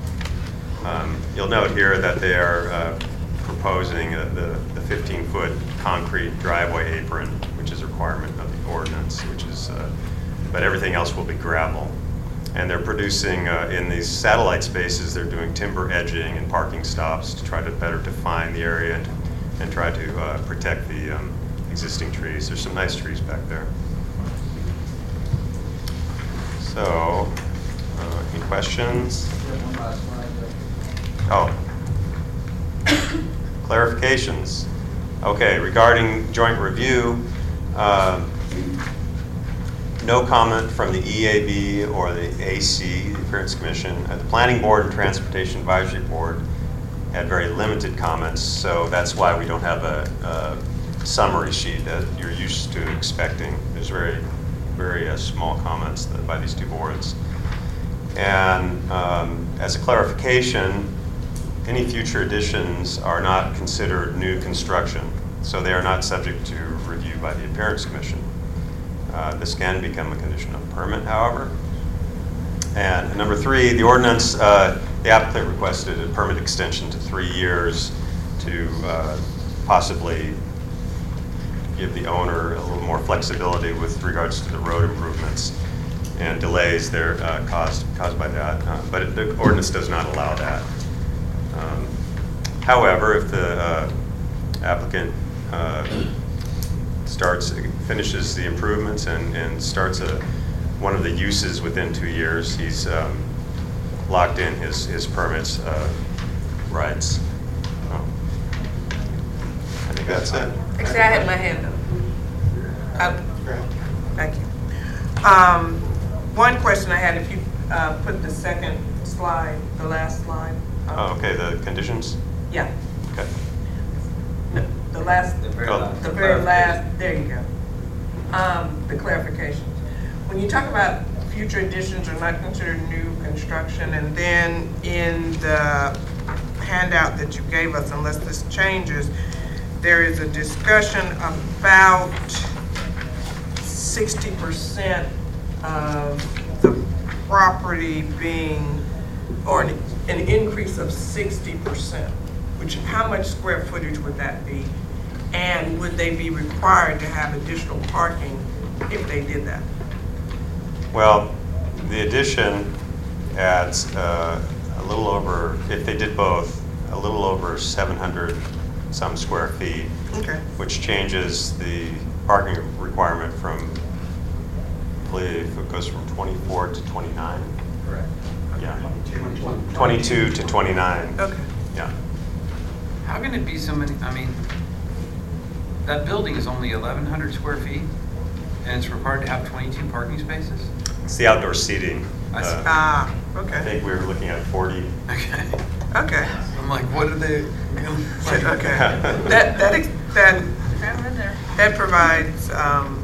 Um, you'll note here that they are uh, proposing uh, the the fifteen-foot concrete driveway apron, which is a requirement of the ordinance, which is, uh, but everything else will be gravel. And they're producing, uh, in these satellite spaces, they're doing timber edging and parking stops to try to better define the area and, and try to uh, protect the um, existing trees. There's some nice trees back there. So, uh, any questions? Oh. Clarifications. Okay, regarding joint review, uh, no comment from the E A B or the A C, the Appearance Commission. Uh, the Planning Board and Transportation Advisory Board had very limited comments, so that's why we don't have a, a summary sheet that you're used to expecting. There's very, very uh, small comments that, by these two boards. And um, as a clarification, any future additions are not considered new construction, so they are not subject to review by the Appearance Commission. Uh, this can become a condition of permit, however. And number three, the ordinance, uh, the applicant requested a permit extension to three years to uh, possibly give the owner a little more flexibility with regards to the road improvements and delays there uh, caused caused by that. Uh, but it, the ordinance does not allow that. Um, however, if the uh, applicant uh, starts, finishes the improvements and, and starts a, one of the uses within two years, he's um, locked in his, his permits uh, rights. Oh. I think that's it. Actually, I had my hand up. Uh, Thank you. Um, one question I had, if you uh, put the second slide, the last slide. Um, Oh, okay, the conditions? Yeah, Okay. no, the last, The very Oh. last. the very last, there you go. Um, the clarifications. When you talk about future additions are not considered new construction, and then in the handout that you gave us, unless this changes, there is a discussion about sixty percent of the property being, or an, an increase of sixty percent, which, how much square footage would that be? And would they be required to have additional parking if they did that? Well, the addition adds uh, a little over, if they did both, a little over seven hundred some square feet, Okay. which changes the parking requirement from, I believe it goes from twenty-four to twenty-nine. Correct. Yeah. twenty-two to twenty-nine. Okay. Yeah. How can it be so many, I mean, that building is only eleven hundred square feet, and it's required to have twenty-two parking spaces? It's the outdoor seating. I see. Uh, Ah, I okay, think we were looking at forty. Okay. okay, I'm like, what are they? okay. That, that, ex- that, Yeah, in there. that provides, um,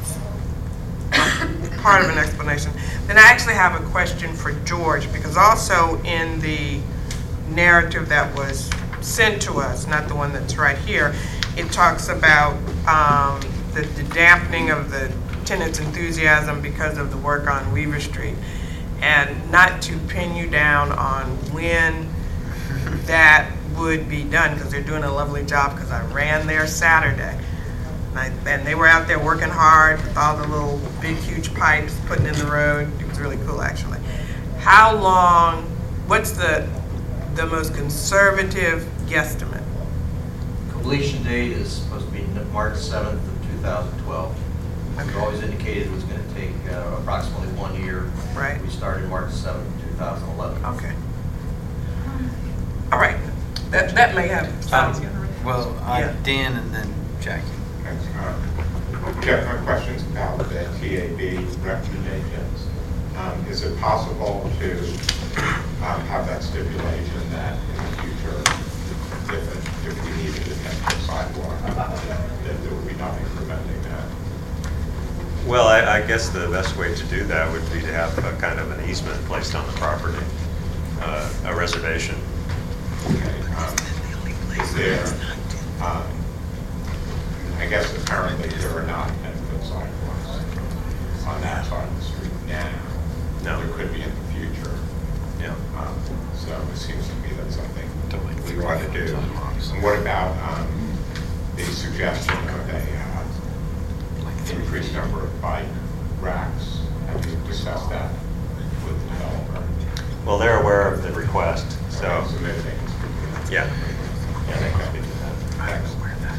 part of an explanation. Then I actually have a question for George, because also in the narrative that was sent to us, not the one that's right here, it talks about um, the the dampening of the tenants' enthusiasm because of the work on Weaver Street. And not to pin you down on when that would be done, because they're doing a lovely job, because I ran there Saturday. And, I, and they were out there working hard with all the little big, huge pipes putting in the road. It was really cool, actually. How long, what's the, the most conservative guesstimate? Completion date is supposed to be March seventh of two thousand twelve. We've always indicated it was going to take uh, approximately one year. Right. We started March seventh, two thousand eleven. Okay. All right. That, that may have some. Well, I, Yeah. Dan and then Jackie. Thanks. Uh, Jeff, my question's about the T A B recommendations. Um, Is it possible to um, have that stipulation that in the future, if, it- if we needed a ten-foot sidewalk, that there would be nothing preventing that? Well, I, I guess the best way to do that would be to have a kind of an easement placed on the property, uh, a reservation. Okay, um, Is there, um, I guess apparently there are not ten-foot sidewalks on that side of the street now. No. There could be in the future. Yeah. Um, So it seems to me that's something we ought to do. And what about um, the suggestion of a uh, increased number of bike racks? Have you discussed that with the developer? Well, they're aware of the request, so, Submitting. yeah. Yeah, they can do that. Thanks.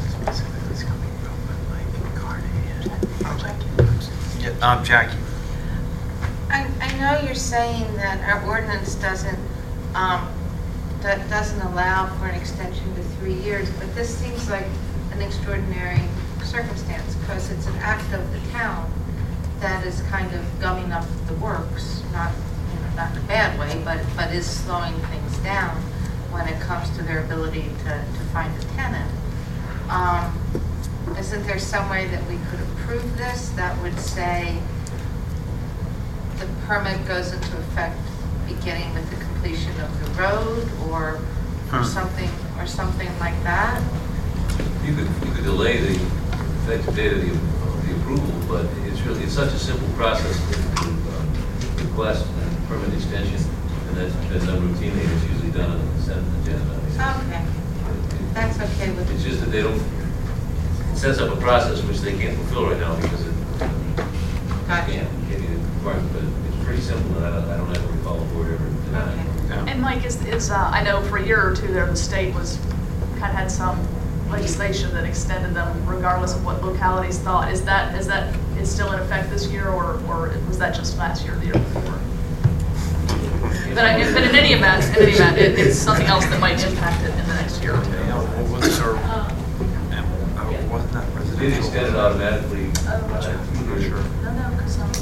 Yeah, um, Jackie. I, I know you're saying that our ordinance doesn't, um, that doesn't allow for an extension to three years, but this seems like an extraordinary circumstance, because it's an act of the town that is kind of gumming up the works, not, you know, not in a bad way, but, but is slowing things down when it comes to their ability to, to find a tenant. Um, isn't there some way that we could approve this that would say the permit goes into effect beginning with the completion of the road, or, or Hmm. something, or something like that? You could, you could delay the effective date of the, of the approval, but it's really, it's such a simple process to, to uh, request a permit extension, and that's been done routinely, it's usually done on the consent agenda. Okay, that's okay with It's me. just that they don't, it sets up a process which they can't fulfill right now because it Gotcha. can't, can't be required, but it's pretty simple, and I don't, I don't ever recall a board ever denying it. Yeah. And Mike, is, is, uh, I know for a year or two there, the state was, kind of had some legislation that extended them regardless of what localities thought. Is that, is that, is still in effect this year, or, or was that just last year or the year before? But I, but in any event, in any event, it, it's something else that might impact it in the next year or two. Yeah, what was our, Uh, oh, wasn't that It residential? extended automatically. Oh, uh, For sure. No, no, because um,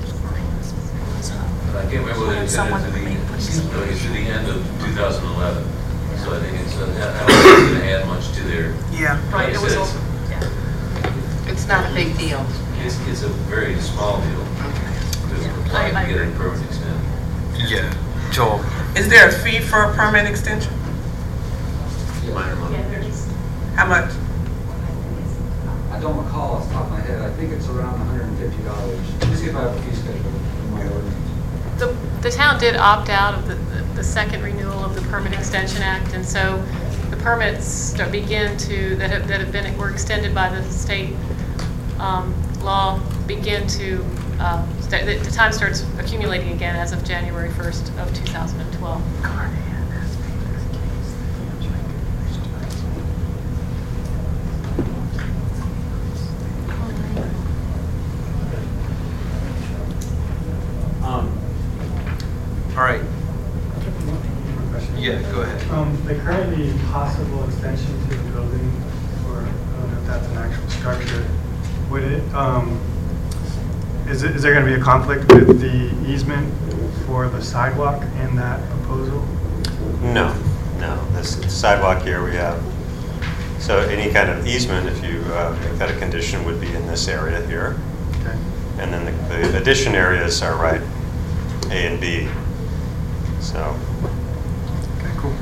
I can't remember whether it's Someone to the, made- no, it's to the end of two thousand eleven. So I think it's, uh, I don't think it's gonna add much to their, Yeah. right, it was Makes also, sense. yeah. It's not a big deal. it's, it's a very small deal. Because we're applying I- I to get a agree. permit extended. Yeah, Joel. Is there a fee for a permit extension? Minor money. Yeah, there's, How much? I don't recall off the top of my head. I think it's around one hundred fifty dollars. Let me see if I have a fee schedule in my ordinance. The, the town did opt out of the, the, the second renewal of the Permit Extension Act, and so the permits that begin to, that have, that have been, were extended by the state um, law begin to, uh, sta- the, the time starts accumulating again as of January first of two thousand twelve. Um, all right. Yeah, go ahead. Um, the currently possible extension to the building, or I don't know if that's an actual structure, would it, um, is it, is there going to be a conflict with the easement for the sidewalk in that proposal? No, no. This sidewalk here we have. So any kind of easement, if you uh, make that a condition, would be in this area here. Okay. And then the, the addition areas are right, A and B. So. Okay, cool.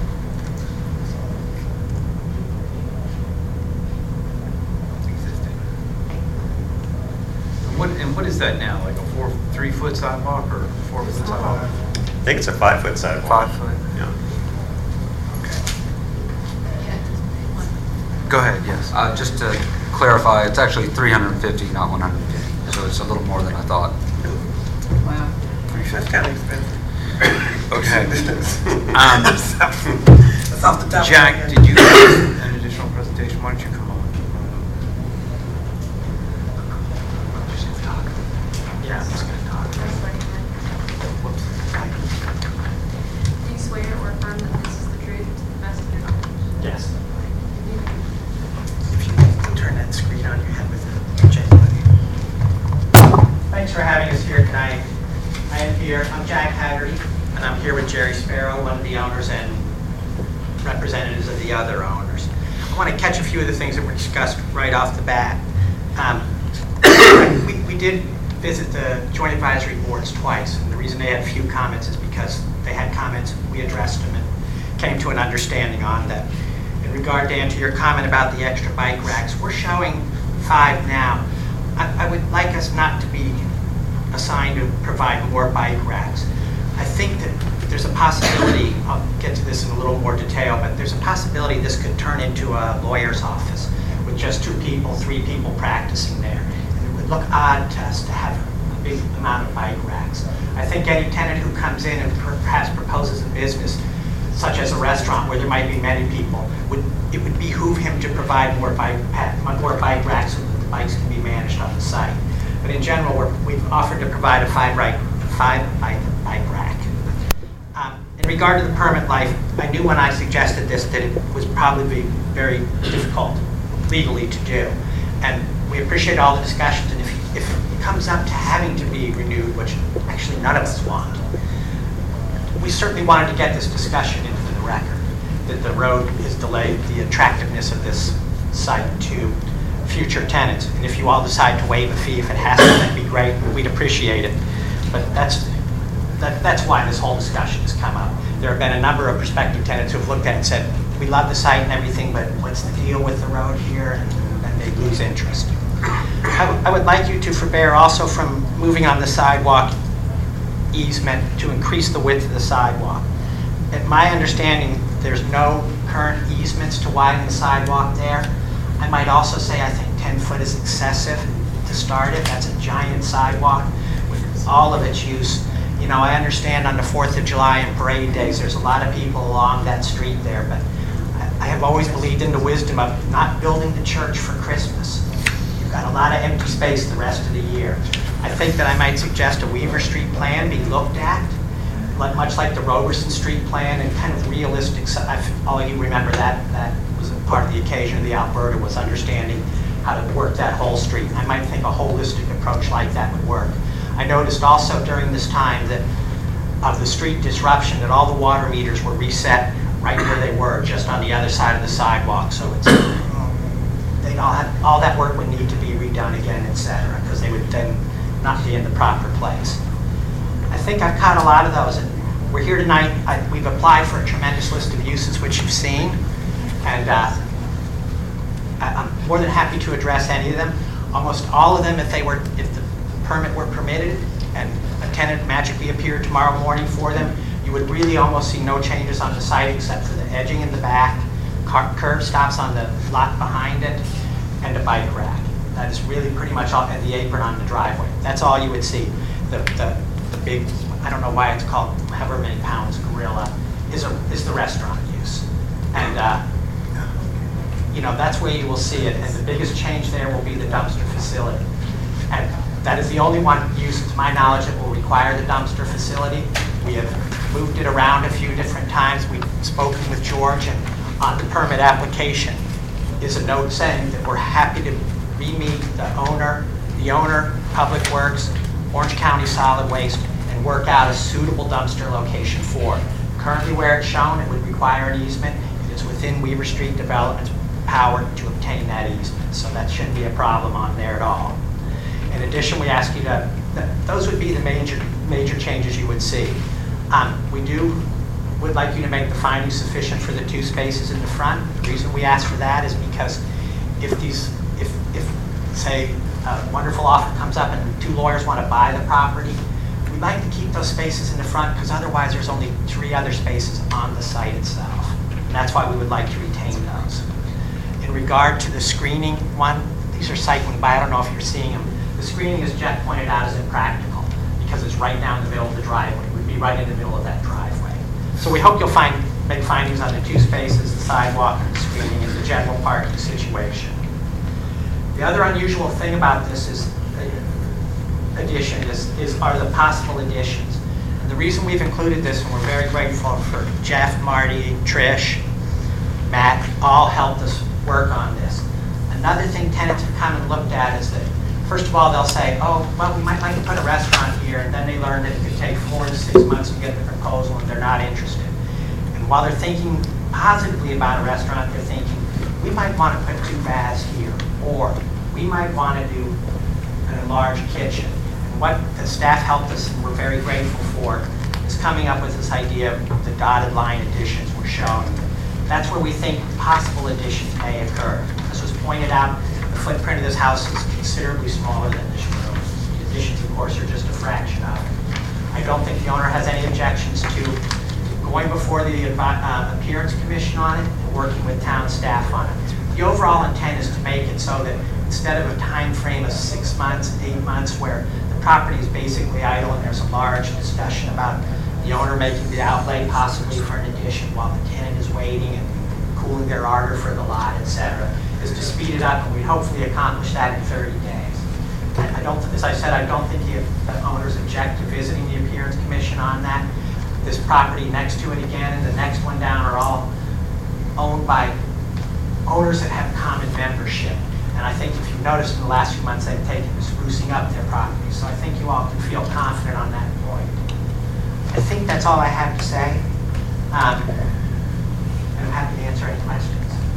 And what, and what is that now? Like a four, three foot sidewalk or four foot sidewalk? I think it's a five foot sidewalk. Five foot? Yeah. Go ahead, yes. Uh, just to clarify, it's actually three hundred fifty, not one hundred fifty, so it's a little more than I thought. Wow. That's kind of expensive. Okay. Um, That's off the top of my Jack, head. did you have an additional presentation? Why don't you come on? Yeah, I'm just gonna talk. Do you swear or affirm that this is the truth to the best of your knowledge? Yes. If you can turn that screen on your head with it, Jay. Thanks for having us here tonight. I am here, I'm Jack Haggerty, and I'm here with Jerry Sparrow, one of the owners and representatives of the other owners. I want to catch a few of the things that were discussed right off the bat. Um, we, we did visit the joint advisory boards twice, and the reason they had few comments is because they had comments, we addressed them and came to an understanding on them. In regard, Dan, to your comment about the extra bike racks, we're showing five now. I, I would like us not to be assigned to provide more bike racks. I think that there's a possibility, I'll get to this in a little more detail, but there's a possibility this could turn into a lawyer's office with just two people, three people practicing there. And it would look odd to us to have a big amount of bike racks. I think any tenant who comes in and perhaps proposes a business, such as a restaurant where there might be many people, would it would behoove him to provide more bike, more bike racks so that the bikes can be managed on the site. But in general, we're, we've offered to provide a five, right, five bike, bike rack. Um, in regard to the permit life, I knew when I suggested this that it was probably very difficult legally to do. And we appreciate all the discussions, and if, if it comes up to having to be renewed, which actually none of us want, we certainly wanted to get this discussion into the record, that the road has delayed the attractiveness of this site to future tenants. And if you all decide to waive a fee, if it has to, that'd be great. We'd appreciate it. But that's that, that's why this whole discussion has come up. There have been a number of prospective tenants who've looked at it and said, we love the site and everything, but what's the deal with the road here? And, and they lose interest. I, I would like you to forbear also from moving on the sidewalk easement to increase the width of the sidewalk. At my understanding, there's no current easements to widen the sidewalk there. I might also say I think ten foot is excessive to start it. That's a giant sidewalk with all of its use. You know, I understand on the fourth of July and parade days, there's a lot of people along that street there, but I, I have always believed in the wisdom of not building the church for Christmas. You've got a lot of empty space the rest of the year. I think that I might suggest a Weaver Street plan be looked at, like, much like the Roberson Street plan, and kind of realistic. All of you remember that, that was part of the occasion of the Alberta, was understanding how to work that whole street. I might think a holistic approach like that would work. I noticed also during this time that of the street disruption that all the water meters were reset right where they were, just on the other side of the sidewalk. So it's, they'd all have, all that work would need to be redone again, et cetera, because they would then not be in the proper place. I think I've caught a lot of those. And we're here tonight. I, we've applied for a tremendous list of uses, which you've seen. And uh, I, I'm more than happy to address any of them. Almost all of them, if they were, if the permit were permitted and a tenant magically appeared tomorrow morning for them, you would really almost see no changes on the site except for the edging in the back, car, curb stops on the lot behind it, and a bike rack. That is really pretty much all, and the apron on the driveway. That's all you would see. The, the, the big, I don't know why it's called however many pounds gorilla, is, a, is the restaurant use. And uh, you know, that's where you will see it. And the biggest change there will be the dumpster facility. And that is the only one use, to my knowledge, that will require the dumpster facility. We have moved it around a few different times. We've spoken with George, and on the permit application is a note saying that we're happy to re-meet the owner, the owner, Public Works, Orange County Solid Waste, and work out a suitable dumpster location for it. Currently where it's shown, it would require an easement. It's within Weaver Street Development's power to obtain that easement, so that shouldn't be a problem on there at all. In addition, we ask you to, those would be the major major changes you would see. Um, we do would like you to make the findings sufficient for the two spaces in the front. The reason we ask for that is because if these, if, if say, a wonderful offer comes up and two lawyers want to buy the property, we'd like to keep those spaces in the front because otherwise there's only three other spaces on the site itself. And that's why we would like to retain those. In regard to the screening one, these are cycling by, I don't know if you're seeing them. The screening, as Jeff pointed out, is impractical because it's right down the middle of the driveway. It would be right in the middle of that driveway. So we hope you'll find, make findings on the two spaces, the sidewalk, and the screening, and the general parking situation. The other unusual thing about this is uh, addition is, is are the possible additions. And the reason we've included this, and we're very grateful for Jeff, Marty, Trish, Matt, all helped us work on this. Another thing tenants have come and looked at is that, first of all, they'll say, oh, well, we might like to put a restaurant here, and then they learn that it could take four to six months to get the proposal, and they're not interested. And while they're thinking positively about a restaurant, they're thinking, we might want to put two baths here, or we might want to do an enlarged kitchen. And what the staff helped us, and we're very grateful for, is coming up with this idea of the dotted line additions we're showing. That's where we think possible additions may occur. This was pointed out, the footprint of this house is considerably smaller than this room. The additions, of course, are just a fraction of it. I don't think the owner has any objections to going before the uh, Appearance Commission on it and working with town staff on it. The overall intent is to make it so that instead of a time frame of six months, eight months, where the property is basically idle and there's a large discussion about the owner making the outlay possibly for an addition while the tenant is waiting and cooling their ardor for the lot, et cetera, is to speed it up, and we hopefully accomplish that in thirty days. I, I don't, as I said, I don't think the, the owners object to visiting the Appearance Commission on that. This property next to it again and the next one down are all owned by owners that have common membership. And I think if you've noticed in the last few months, they've taken to sprucing up their property. So I think you all can feel confident on that point. I think that's all I have to say. Um, and I'm happy to answer any questions.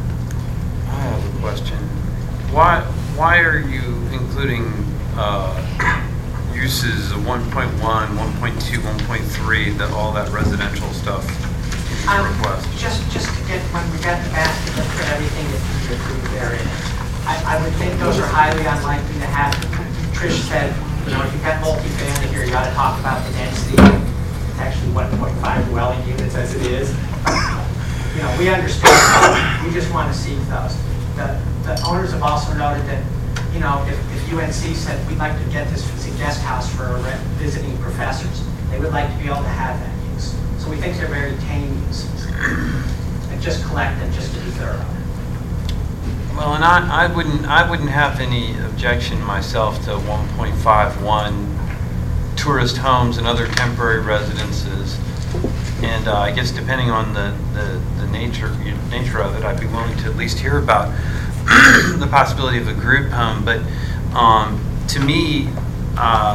I have a question. Why why are you including uh, uses of one point one, one point two, one point three, that all that residential stuff in your Um, request? Just, just to get, when we got the basket, let's put everything that you approved there in it. I, I would think those are highly unlikely to happen. Trish said, you know, if you've got multifamily here, you ought to talk about the density. It's actually one point five dwelling units as it is. You know, we understand, we just want to seek those. The, the owners have also noted that, you know, if, if U N C said, we'd like to get this as a guest house for visiting professors, they would like to be able to have that use. So we think they're very tame uses. And just collect them just to be thorough. Well, and I, I wouldn't I wouldn't have any objection myself to one point five one tourist homes and other temporary residences. And uh, I guess depending on the, the, the nature nature of it, I'd be willing to at least hear about the possibility of a group home. But um, to me, uh,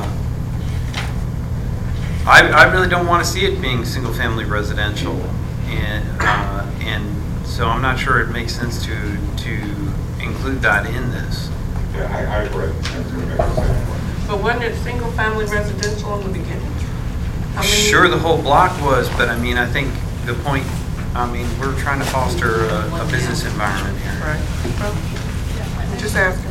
I, I really don't want to see it being single-family residential, and uh, and so I'm not sure it makes sense to to include that in this. Yeah, I, I agree. I agree. But wasn't it single-family residential in the beginning? I mean, Sure, the whole block was, but I mean, I think the point, I mean, we're trying to foster a, a business environment here. Right. Well, just asking.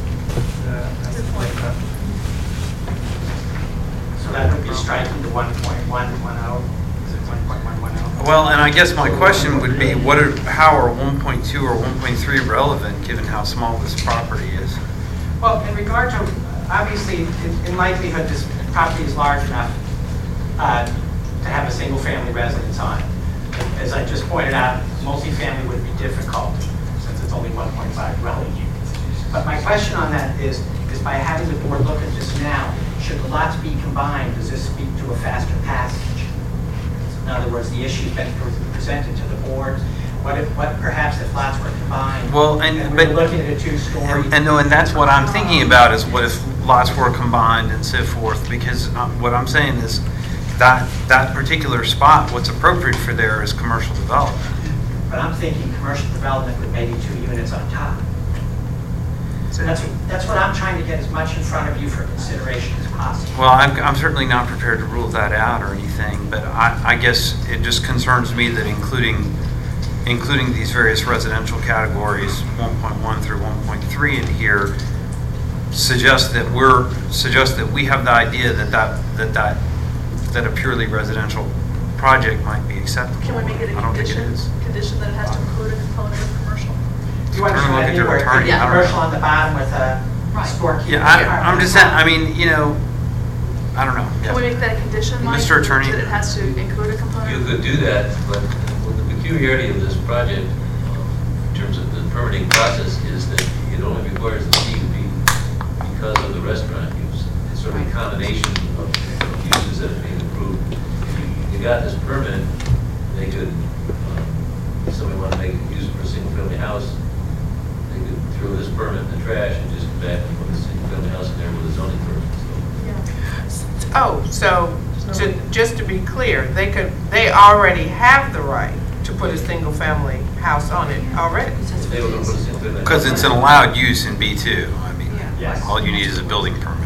So that would be striking to one point one one oh. Is it one point one one oh? Well, and I guess my question would be, what are, how are one point two or one point three relevant, given how small this property is? Well, in regard to, obviously, in, in likelihood, this property is large enough uh, to have a single-family residence on it. As I just pointed out, multifamily would be difficult since it's only one point five dwelling units. But my question on that is, is by having the board look at this now, should the lots be combined, does this speak to a faster passage? words, the issue's been pre- presented to the board. What if, what perhaps if lots were combined? Well, and- And but- we're looking at a two-story. And, and no, and that's what I'm thinking about is what if lots were combined and so forth, because um, what I'm saying is that, that particular spot, what's appropriate for there is commercial development. But I'm thinking commercial development with maybe two units on top. So that's, that's what I'm trying to get as much in front of you for consideration as possible. Well, I'm, I'm certainly not prepared to rule that out or anything, but I, I guess it just concerns me that including, including these various residential categories, one point one through one point three in here, suggests that we're, suggests that we have the idea that that, that, that, that a purely residential project might be acceptable. Can we make it a I don't think it condition, is. condition that it has to include a component of commercial? Do you understand what I mean? Where it could be I don't know. commercial on the bottom with a storekeeper. Yeah, I, I'm just saying, I mean, you know, I don't know. Can we Yeah. make that a condition, Mike? Mister Attorney? That it has to include a component? You could do that, but the peculiarity of this project, uh, in terms of the permitting process, is that it only requires the C to be because of the restaurant use. It's sort of a combination of of uses that are being approved. If you- you got this permit, they could, um, if somebody wanted to make it used for a single-family house, they could throw this permit in the trash and just come back and put a single-family house in there with a zoning permit. So Oh, so, to, just to be clear, they could, they already have the right to put a single-family house on it already? if they were going to put a single-family house. Because it's an allowed use in B two. I mean, Yes. all you need is a building permit.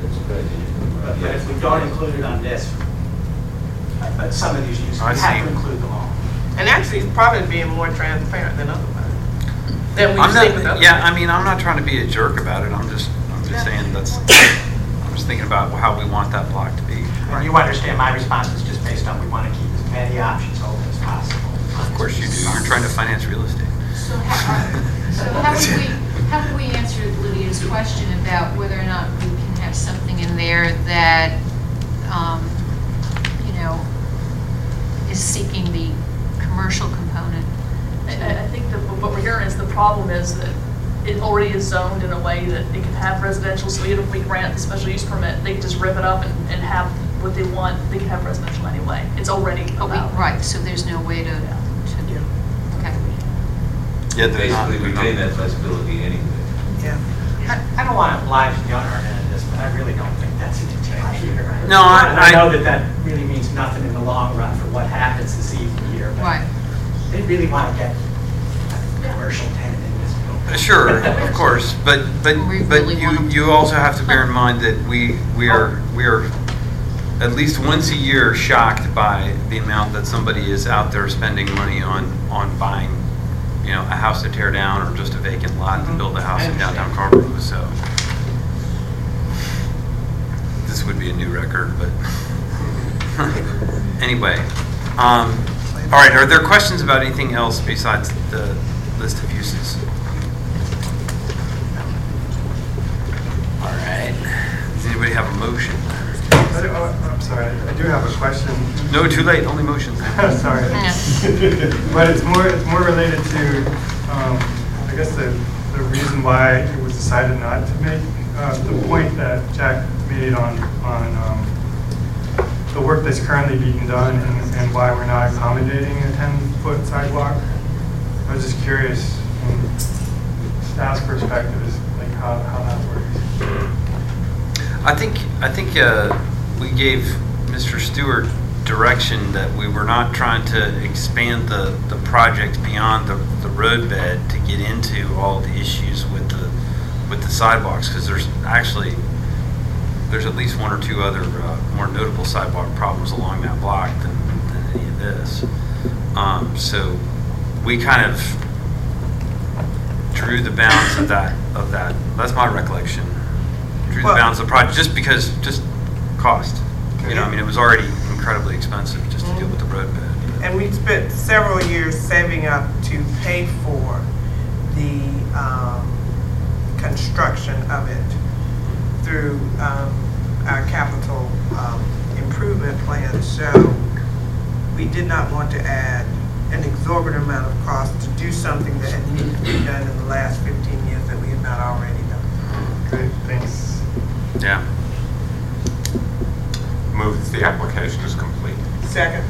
But but if we don't include it on this, uh, but some of these uses, we I have to see. include them all. And actually, it's probably being more transparent than otherwise, than we've I'm seen with not, others. yeah, I mean, I'm not trying to be a jerk about it. I'm just, I'm just saying that's, I'm just thinking about how we want that block to be. And you understand my response is just based on we want to keep as many options open as possible. Of course you do. You're trying to finance real estate. So how, so how would we, how would we answer Lydia's question about whether or not we can have something in there that, um, you know, is seeking the commercial component? I, I think that what we're hearing is the problem is that it already is zoned in a way that it can have residential, so even if we grant the special use permit, they can just rip it up and, and have what they want, they can have residential anyway. It's already But we, allowed. right, so there's no way to, to, okay. Yeah, they're not- Basically retain that flexibility anyway. Yeah. I, I don't want to oblige the owner into this, but I really don't think that's an intent here. No, I- And I know I- that that really means nothing in the long run for what happens this evening here. but Right. They really want to get a commercial tenant in this building. Sure, of course, but, but, We but really you, wanna- you also have to bear in mind that we, we are, we are at least once a year shocked by the amount that somebody is out there spending money on, on buying, you know, a house to tear down or just a vacant lot to build a house in downtown Carrboro, so. This would be a new record, but anyway. Um, all right, are there questions about anything else besides the list of uses? All right. Does anybody have a motion? I do- oh, I'm sorry, I do have a question. No, too late, only motions. Sorry. But it's more, it's more related to, um, I guess the, the reason why it was decided not to make, uh, the point that Jack made on, on, um, the work that's currently being done and, and why we're not accommodating a ten-foot sidewalk. I was just curious, from staff's perspective, is like how, how that works. I think, I think uh, we gave Mister Stewart direction that we were not trying to expand the, the project beyond the, the roadbed to get into all the issues with the, with the sidewalks, because there's actually, there's at least one or two other uh, more notable sidewalk problems along that block than, than any of this. Um, so we kind of drew the bounds of that, of that, that's my recollection. Drew the Well- bounds of the project, just because, just cost. You know, I mean, it was already incredibly expensive just to deal with the roadbed. And we spent several years saving up to pay for the um, construction of it through um, our capital um, improvement plan. So we did not want to add an exorbitant amount of cost to do something that had needed to be done in the last fifteen years that we had not already done. Great, thanks. Yeah. Move that the application is complete. Second. It's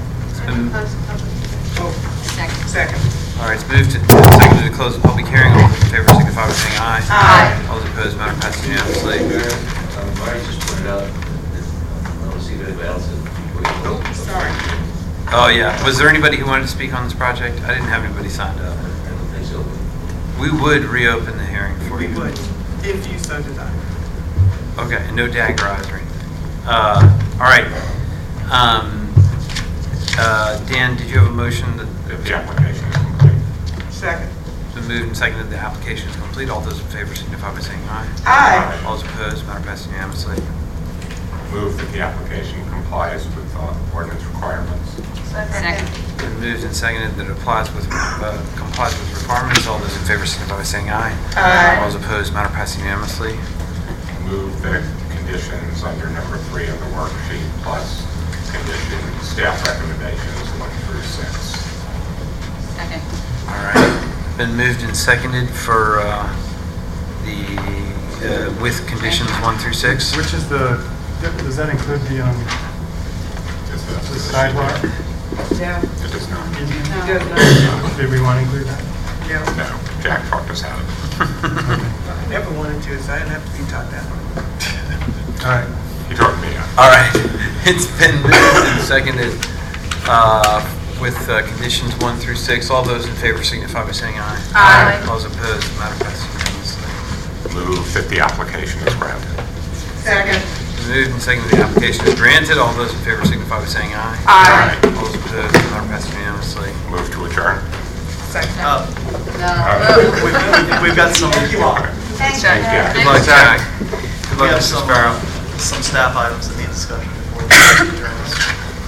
Motion to close the public hearing. Second. Second. All right, it's moved to, seconded to close the public hearing. All those in favor signify by saying aye. Aye. All those opposed, matter passes unanimously. Um, Marty just pointed out, that, I don't see if anybody else has. Oh, sorry. Oh, yeah. Was there anybody who wanted to speak on this project? I didn't have anybody signed up. I don't think so. We would reopen the hearing for We you. would, if you so desire. Okay, and no dagger eyes or anything. Uh, all right. Um, uh, Dan, did you have a motion that The application is complete. Second. it's been moved and seconded the application is complete? All those in favor signify by saying aye. Aye. All those opposed, matter passes unanimously. Move that the application complies with uh, ordinance requirements. Second. Been moved and seconded that it applies with, uh, complies with requirements. All those in favor signify by saying aye. Aye. All those opposed, matter passes unanimously. Move the conditions under number three of the worksheet plus condition staff recommendations one through six. Second. All right. Been moved and seconded for uh, the, uh, with conditions one through six. Which is the, does that include the, um, Is the- the sidewalk? Yeah. It does not. It does not. Did we want to include that? Yeah. No, Jack talked us out of it. I never wanted to, so I didn't have to be taught that. All right. He talked me out. All right. It's been moved and seconded uh, with uh, conditions one through six. All those in favor signify by saying aye. Aye. All those opposed, matter passes unanimously. Move that the application is granted. Second. Moved and seconded the application is granted. All those in favor signify by saying aye. Aye. All those opposed, matter passes unanimously. Move to adjourn. Second. Uh, No. We've we've got some, Thank you. Jack. Good luck, Jack. Good we luck, have Mister some, Sparrow. some staff items that need discussion before we adjourn this.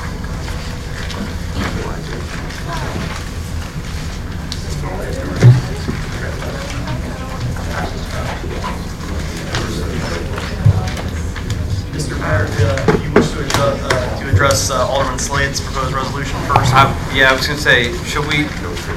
Mister Mayor, uh, you wish to address, uh, to address uh, Alderman Slade's proposed resolution first? Uh, Yeah, I was going to say, should we,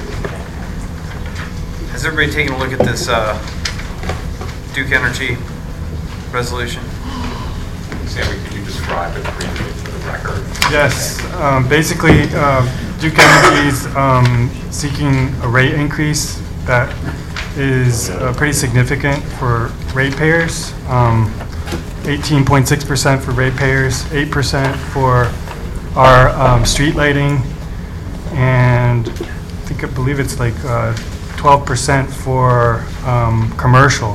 has everybody taken a look at this uh, Duke Energy resolution? Sammy, can you describe it briefly for the record? Yes, um, basically, uh, Duke Energy is um, seeking a rate increase that is uh, pretty significant for ratepayers. Um, eighteen point six percent for ratepayers, eight percent for our um, street lighting, and I think, I believe it's like uh, twelve percent for um, commercial.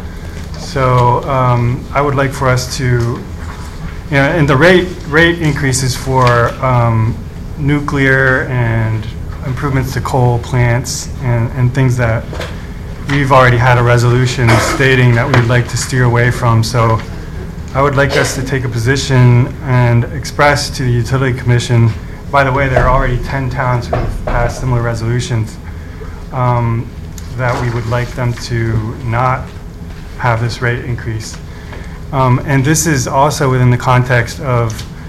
So um, I would like for us to, you know, and the rate rate increases for um, nuclear and improvements to coal plants and, and things that we've already had a resolution stating that we'd like to steer away from. So I would like us to take a position and express to the Utility Commission, by the way, there are already ten towns who have passed similar resolutions, um, that we would like them to not have this rate increase. Um, and this is also within the context of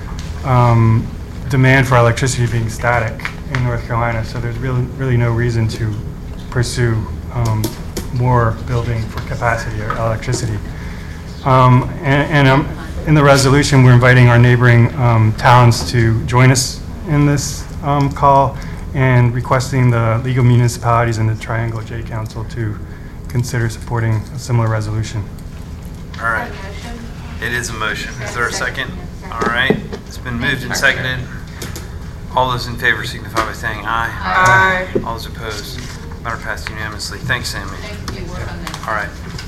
um, demand for electricity being static in North Carolina, so there's really, really no reason to pursue um, more building for capacity or electricity. Um, and and um, in the resolution, we're inviting our neighboring um, towns to join us in this um, call and requesting the legal municipalities and the Triangle J Council to consider supporting a similar resolution. All right. It is a motion. Is there a second? All right. It's been moved and seconded. All those in favor signify by saying aye. Aye. All those opposed, matter passed unanimously. Thanks, Sammy. Thank you, work on that. All right.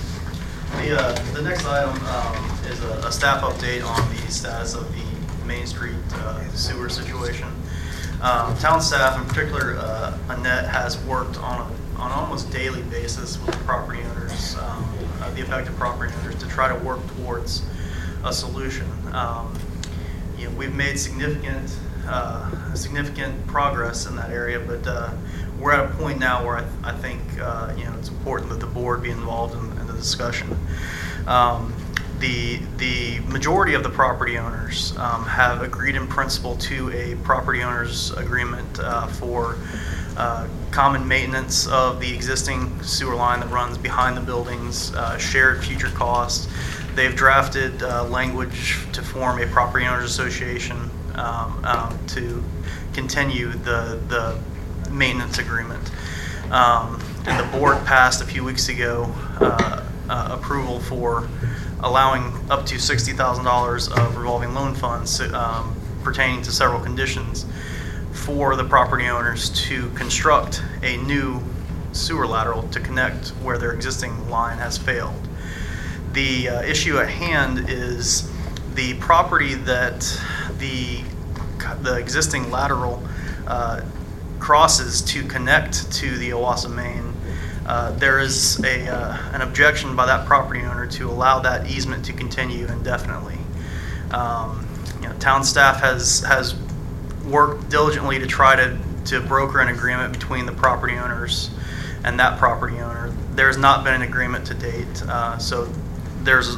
The, uh, the next item um, is a, a staff update on the status of the Main Street uh, sewer situation. Um, town staff, in particular, uh, Annette, has worked on a, on an almost daily basis with the property owners, um, uh, the affected property owners, to try to work towards a solution. Um, you know, we've made significant, uh, significant progress in that area, but uh, we're at a point now where I, th I think uh, you know, it's important that the board be involved in, in the discussion. Um, the the majority of the property owners um, have agreed in principle to a property owners agreement uh, for uh, common maintenance of the existing sewer line that runs behind the buildings, uh, shared future costs. They've drafted uh, language to form a property owners association um, um, to continue the, the maintenance agreement. Um, and the board passed a few weeks ago uh, uh, approval for allowing up to sixty thousand dollars of revolving loan funds um, pertaining to several conditions for the property owners to construct a new sewer lateral to connect where their existing line has failed. The uh, issue at hand is the property that the, the existing lateral uh, crosses to connect to the Owasso main. Uh, there is a, uh, an objection by that property owner to allow that easement to continue indefinitely. Um, you know, town staff has, has worked diligently to try to, to broker an agreement between the property owners and that property owner. There's not been an agreement to date, uh, so there's,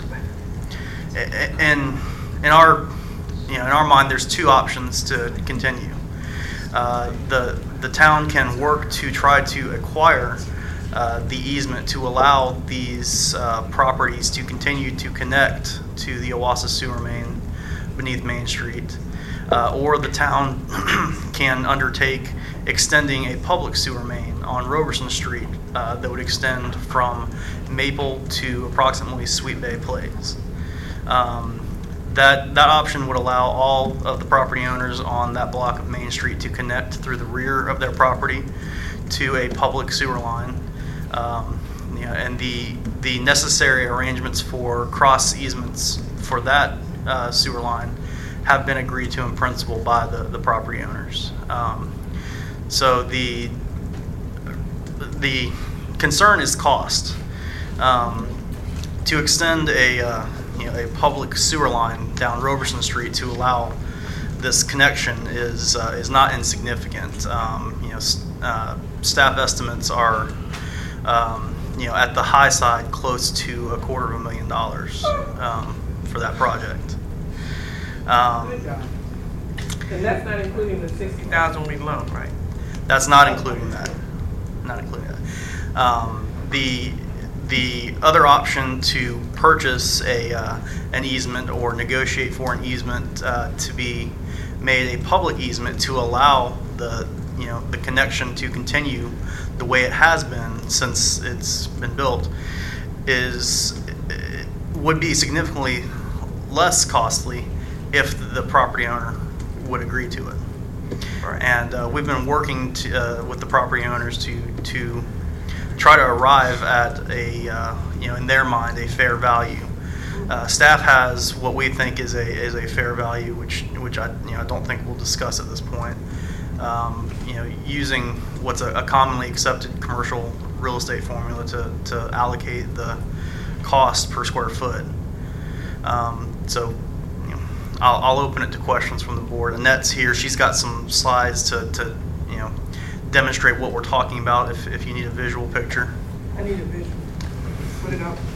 in, in our, you know, in our mind, there's two options to continue. Uh, the, the town can work to try to acquire uh, the easement to allow these uh, properties to continue to connect to the Owasso sewer main beneath Main Street. Uh, or the town can undertake extending a public sewer main on Roberson Street uh, that would extend from Maple to approximately Sweet Bay Place. Um, that, that option would allow all of the property owners on that block of Main Street to connect through the rear of their property to a public sewer line. Um, you know, and the, the necessary arrangements for cross easements for that uh, sewer line have been agreed to in principle by the, the property owners. Um, so the, the concern is cost. Um, to extend a, uh, you know, a public sewer line down Roberson Street to allow this connection is, uh, is not insignificant. Um, you know, uh, staff estimates are um, you know, at the high side close to a quarter of a million dollars um, for that project. Um, And that's not including the sixty thousand we loaned, right? That's not including that. Not including that. Um, the the other option to purchase a uh, an easement or negotiate for an easement uh, to be made a public easement to allow the you know the connection to continue the way it has been since it's been built is would be significantly less costly if the property owner would agree to it. Right. And uh, we've been working to, uh, with the property owners to to try to arrive at a uh, you know in their mind a fair value. Uh, staff has what we think is a is a fair value, which which I you know I don't think we'll discuss at this point. Um, you know, using what's a, a commonly accepted commercial real estate formula to to allocate the cost per square foot. Um, so. I'll, I'll open it to questions from the board. Annette's here. She's got some slides to, to you know, demonstrate what we're talking about if, if you need a visual picture. I need a visual. Put it up.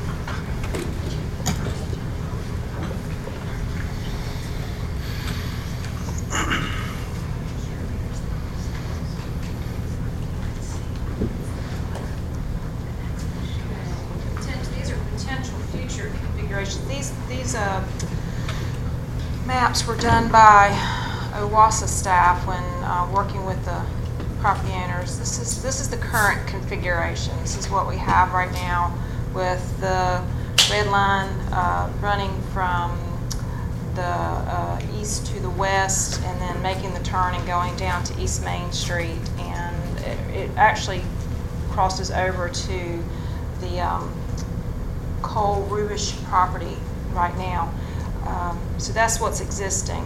These are potential future configurations. These, these, uh, maps were done by Owasso staff when uh, working with the property owners. This is this is the current configuration. This is what we have right now, with the red line uh, running from the uh, east to the west, and then making the turn and going down to East Main Street, and it, it actually crosses over to the um, Cole Rubish property right now. Um, so that's what's existing.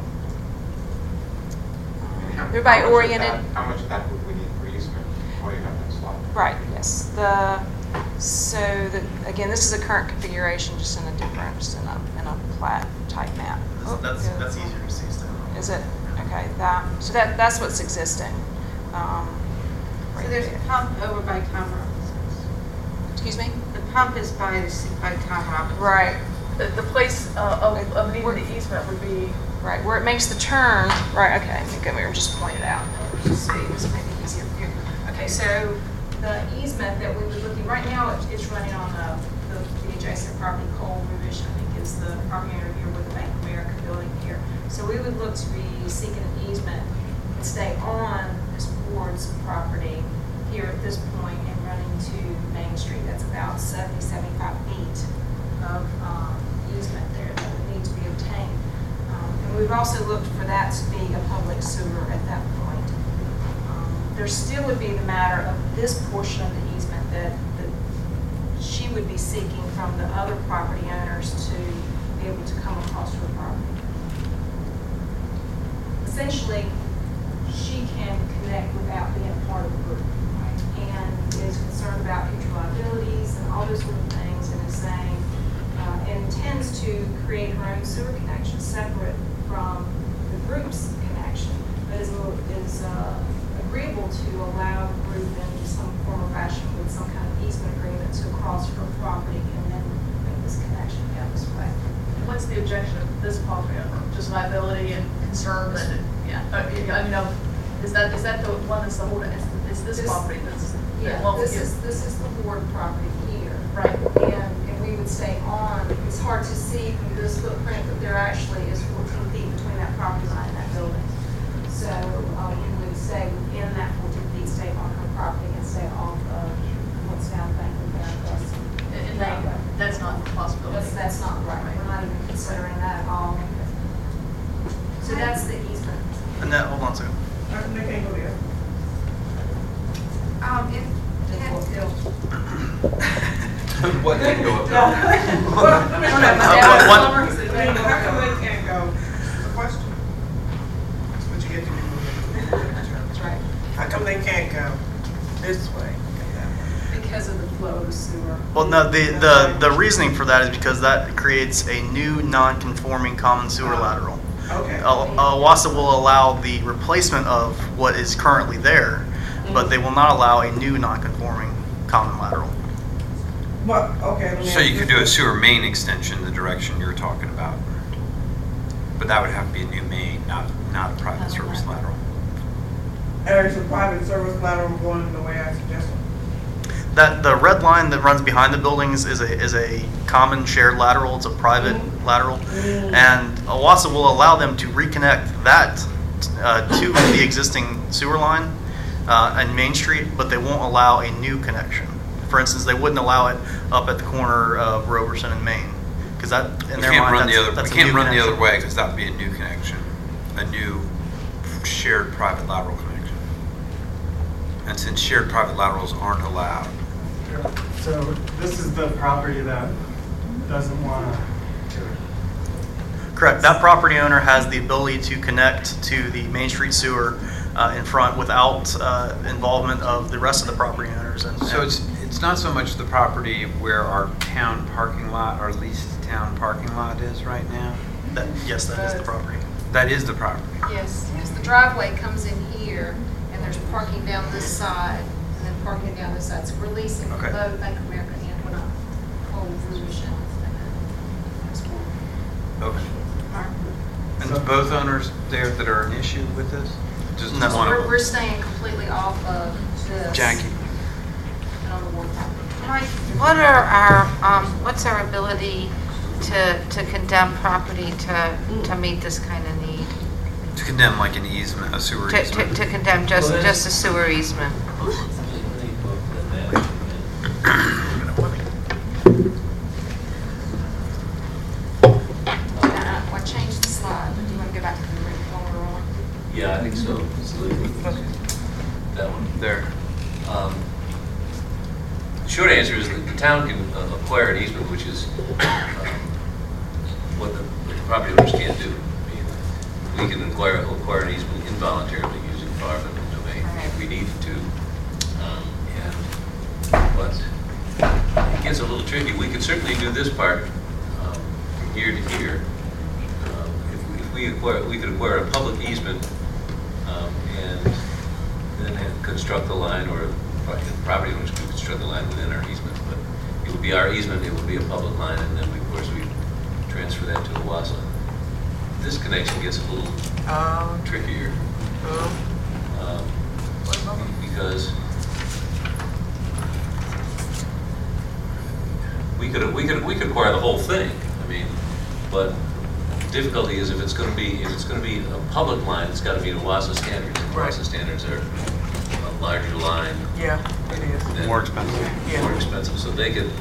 How- Everybody how much of oriented. that- How much of that would we need for easement? What do you have that slide? Right, yes. The, so the, again, this is a current configuration, just in a different, just in a, in a plat type map. Oh, That's yeah. that's easier to see still. Is it? Okay, that, so that, that's what's existing. Um, right So there's a there. pump over by Tom Robinson's. Excuse me? The pump is by, the- by Tom Robinson's. Right. The, the place uh, of, of needing the easement would be. Right, where it makes the turn, right, okay, let me go here and just point it out. Just see, this may be easier here. Okay, so the easement that we were looking, right now, it's- it's running on the, the the adjacent property, Cole Rubish, I think is the property owner here with the Bank of America building here. So we would look to be seeking an easement and stay on this board's property here at this point and running to Main Street. That's about seventy, seventy-five feet of um, easement there that would need to be obtained. Um, and we've also looked for that to be a public sewer at that point. Um, there still would be the matter of this portion of the easement that, that she would be seeking from the other property owners to be able to come across to her property. Essentially, she can connect without being part of the group, and is concerned about future liabilities and all those sort of things, and is saying, uh, and intends to create her own sewer connection separate from the group's connection, but is, is uh, agreeable to allow the group in some form or fashion with some kind of easement agreement to cross her property and then make this connection down this way. What's the objection of this property owner? Just liability and concern that, it- yeah, uh, I mean, uh, is that, is that the one that's the holder, is, is this This- property that's? Yeah, that won't this give- is, this is the board property here. Right. And, and we would stay on, it's hard to see from this footprint, but there actually is fourteen feet between that property line and that building. So, uh, we would stay within that fourteen feet, stay on her property and stay off of what's down Bank of America. And and that, that's not a possibility. That's, that's not right, we're not even considering that at all. So that's the easement. Annette, hold on a second. They can't go there. Um, if, What did go up there? Well, I mean, Uh, one- I mean, how come they can't go? It's a question. That's what you get to do. That's right. How come they can't go this way? Because of the flow of the sewer. Well, no, the, the, the reasoning for that is because that creates a new non-conforming common sewer lateral. Okay. Uh, Owasso will allow the replacement of what is currently there, but they will not allow a new non-conforming common lateral. What, okay. let me So you ask could this do a sewer main extension the direction you're talking about. But that would have to be a new main, not, not a private service lateral. There's a private service lateral going the way I suggested. That, the red line that runs behind the buildings is a, is a common shared lateral, it's a private lateral. And Owasso will allow them to reconnect that uh, to the existing sewer line uh, on Main Street, but they won't allow a new connection. For instance, they wouldn't allow it up at the corner of Roberson and Main, because that, in We their can't mind, run the that's, other, that's we a can't new run the connection. other way because that would be a new connection, a new shared private lateral connection. And since shared private laterals aren't allowed, So this is the property that doesn't want to do it. Correct. That property owner has the ability to connect to the Main Street sewer uh, in front without uh, involvement of the rest of the property owners. And so it's, it's not so much the property where our town parking lot, our leased town parking lot is right now? That, yes, that is the property. That is the property. Yes, because the driveway comes in here, and there's parking down this side, and then parking down this side. So we're leasing for Okay. both Bank of America and when I hold fruition. Okay. And it's both owners there that are an issue with this? Just No. one of We're, them? we're staying completely off of this. Jackie? And on the board property. Mike, what are our, um, what's our ability to, to condemn property to, to meet this kind of need? To condemn like an easement, a sewer To, to, easement? to condemn just, Well, that's- just a sewer easement? Uh, I changed the slide, but do you want to go back to the one we're on? Yeah, I think so. Absolutely. That one. There. Um, The short answer is that the town can uh, acquire an easement, which is um, what the what the property owners can't do. I mean, we can acquire, acquire an easement involuntarily using our eminent domain if we needed to. Um, And, but it gets a little tricky. We could certainly do this part um, from here to here. Um, If we- if we acquire, we could acquire a public easement um, and then have- construct the line, or the property owners could construct the line within our easement, but it would be our easement, it would be a public line, and then we, of course, we transfer that to Owasso. This connection gets a little Um, trickier. um, Because we could, we could, we could acquire the whole thing, I mean, but difficulty is if it's going to be, if it's going to be a public line, it's got to meet OWASA standards. And OWASA standards are a larger line. Yeah, it is. More expensive. Yeah. More expensive, so they could,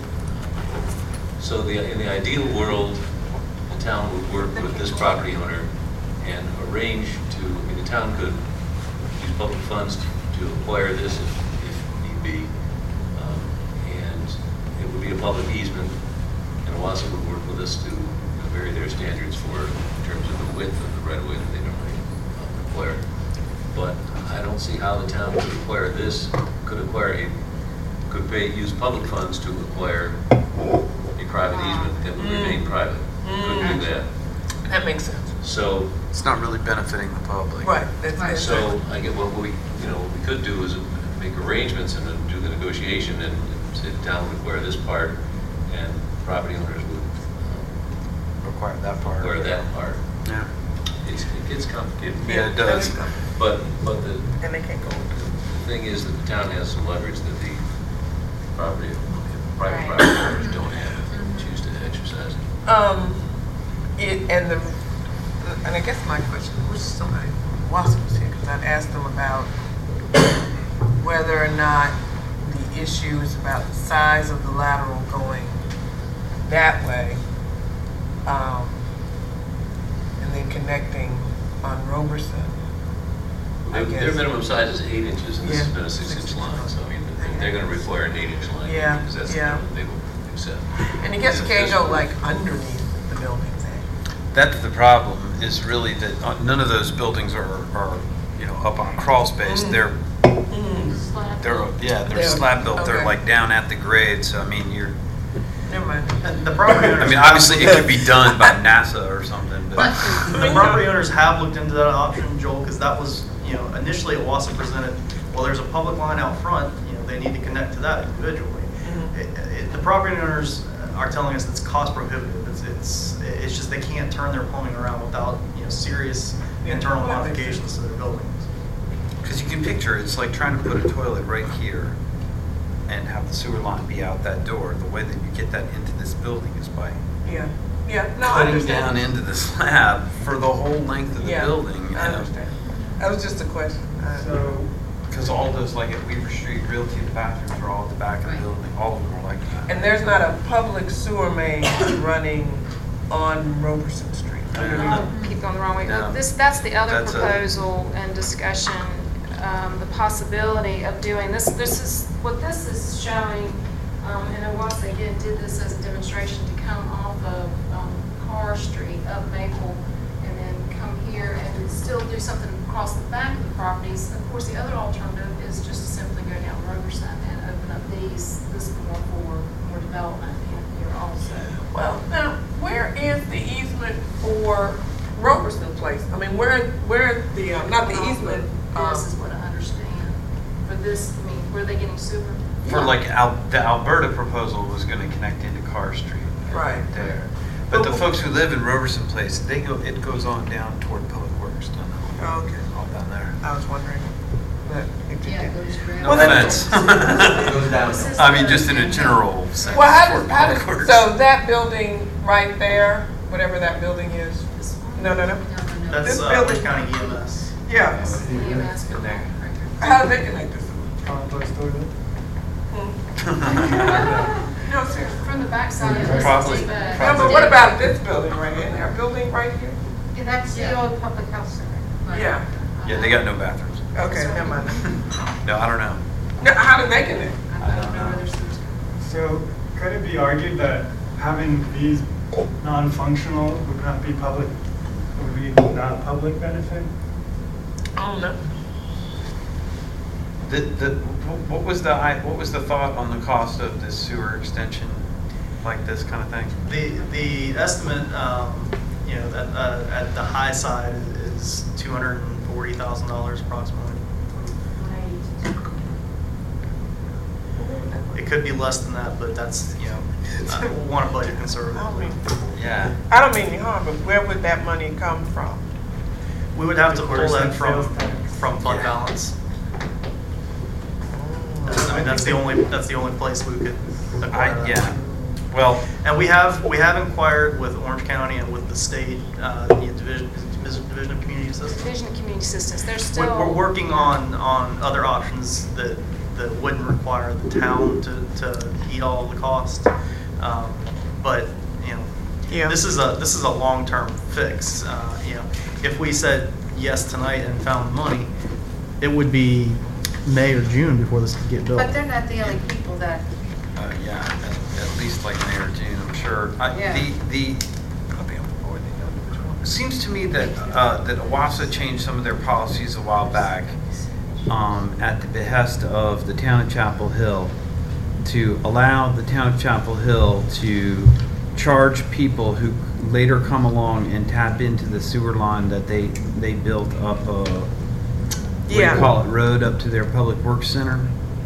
so the, in the ideal world, the town would work with this property owner and arrange to, I mean, the town could use public funds to, to acquire this if, if need be. Um, and it would be a public easement, and OWASA would work with us to you know, vary their standards for, in terms of the width of the right of way that they normally uh, acquire. But I don't see how the town could acquire this, could acquire a, could pay, use public funds to acquire a private easement that would remain private. Couldn't do that. That makes sense. So. It's not really benefiting the public. Right. That's, that's So I get what we, you know, what we could do is make arrangements and then do the negotiation and say the town would acquire this part and property owners would um, Require that part. acquire that part. Yeah. It's, it gets complicated. Yeah, it does. But, but the, And they can't go. the thing is that the town has some leverage that the property, private Right. property owners don't have if they choose to exercise it. Um, it, and the, and I guess my question, which somebody, Watson was here, because I'd asked them about whether or not the issue is about the size of the lateral going that way, um, and then connecting on Roberson. I Their, guess. their minimum size is eight inches, and this has Yeah. been a six-inch line, so I mean, they're, they're gonna require an eight-inch line. Yeah, Because that's the yeah. minimum they will accept. And I guess you If can't this go were- like underneath the buildings, eh? That's the problem, is really that uh, none of those buildings are, are, you know, up on crawl space. Mm. They're, Mm. they're, yeah, they're They're- slab built. They're okay. like down at the grade, so I mean, you're, Never mind. The property I owners. mean, obviously it could be done by NASA or something, but. The property owners have looked into that option, Joel, because that was, you know, initially OWASA presented, well, there's a public line out front, you know, they need to connect to that individually. It- it- The property owners are telling us it's cost prohibitive. It's, it's, it's just they can't turn their plumbing around without, you know, serious internal Well, that makes modifications to their buildings. Because you can picture, it's like trying to put a toilet right here and have the sewer line be out that door. The way that you get that into this building is by Yeah, yeah, no, I cutting understand. down into the slab for the whole length of the Yeah, building. you I know. understand. That was just a question. Uh, So, Because all those, like at Weaver Street Realty, the bathrooms are all at the back of the building. All of them are like that. And there's not a public sewer main running on Roberson Street. Keep going the wrong way. No. This, that's the other That's a- proposal and discussion, um, the possibility of doing, this, this is, what this is showing, um, and OWASA again did this as a demonstration to come off of, um, Carr Street up Maple and then come here and still do something across the back of the properties. Of course, the other alternative is just to simply go down Roberson and open up these, this more for more development in here also. Well, now, where is the easement for Roberson Place? I mean, where, where the, uh, not the easement, um, This is what I understand. For this, I mean, where are they getting super? For like, Al- the Alberta proposal was going to connect into Carr Street. Right. There. But the folks who live in Roberson Place, they go, it goes on down toward Public Works, down there. Oh, okay. All down there. I was wondering. But if you Yeah, did- it goes around. No Well, then- offense. It goes down. I mean, just in a general sense. Well, how toward does, how Public does, Works. so that building right there, whatever that building is, no, no, no. That's This uh, building- Lake County E M S. Yeah. E M S building right here. How do they connect this? compost toilet? No, seriously. From the backside of this, Probably- it's bad. No, but what about this building right here? Their building right here? Yeah, that's the Yeah. old public health center. Yeah. Yeah, they got no bathrooms. Okay, never mind. No, I don't know. No, how do they connect? I don't know where there's. So could it be argued that having these non-functional would not be public, would be not public benefit? I don't know. The, the, what was the, I- what was the thought on the cost of this sewer extension, like this kind of thing? The, the estimate, um, you know, that, uh, at the high side is two hundred forty thousand dollars approximately. It could be less than that, but that's, you know, I want to budget I don't conservatively. mean, Yeah. I don't mean any harm, but where would that money come from? We would have to pull that from, Sales tax. from fund Yeah. balance. I mean, that's the only, that's the only place we could acquire I, that. yeah. Well, And we have, we have inquired with Orange County and with the state, uh, the division, is it Division of Community Assistance. Division of Community Assistance, they're We're, still. we're working on, on other options that, that wouldn't require the town to, to eat all the cost. Um, But, you know, Yeah. this is a, this is a long-term fix. Uh, You know, if we said yes tonight and found the money, it would be May or June before this could get built. But they're not the only people that, Uh, yeah, at, at least like May or June, I'm sure. I, Yeah. The, the, it seems to me that, uh, that OWASA changed some of their policies a while back, um, at the behest of the town of Chapel Hill, to allow the town of Chapel Hill to charge people who later come along and tap into the sewer line that they, they built up a, what do you Yeah. call it, road up to their public works center?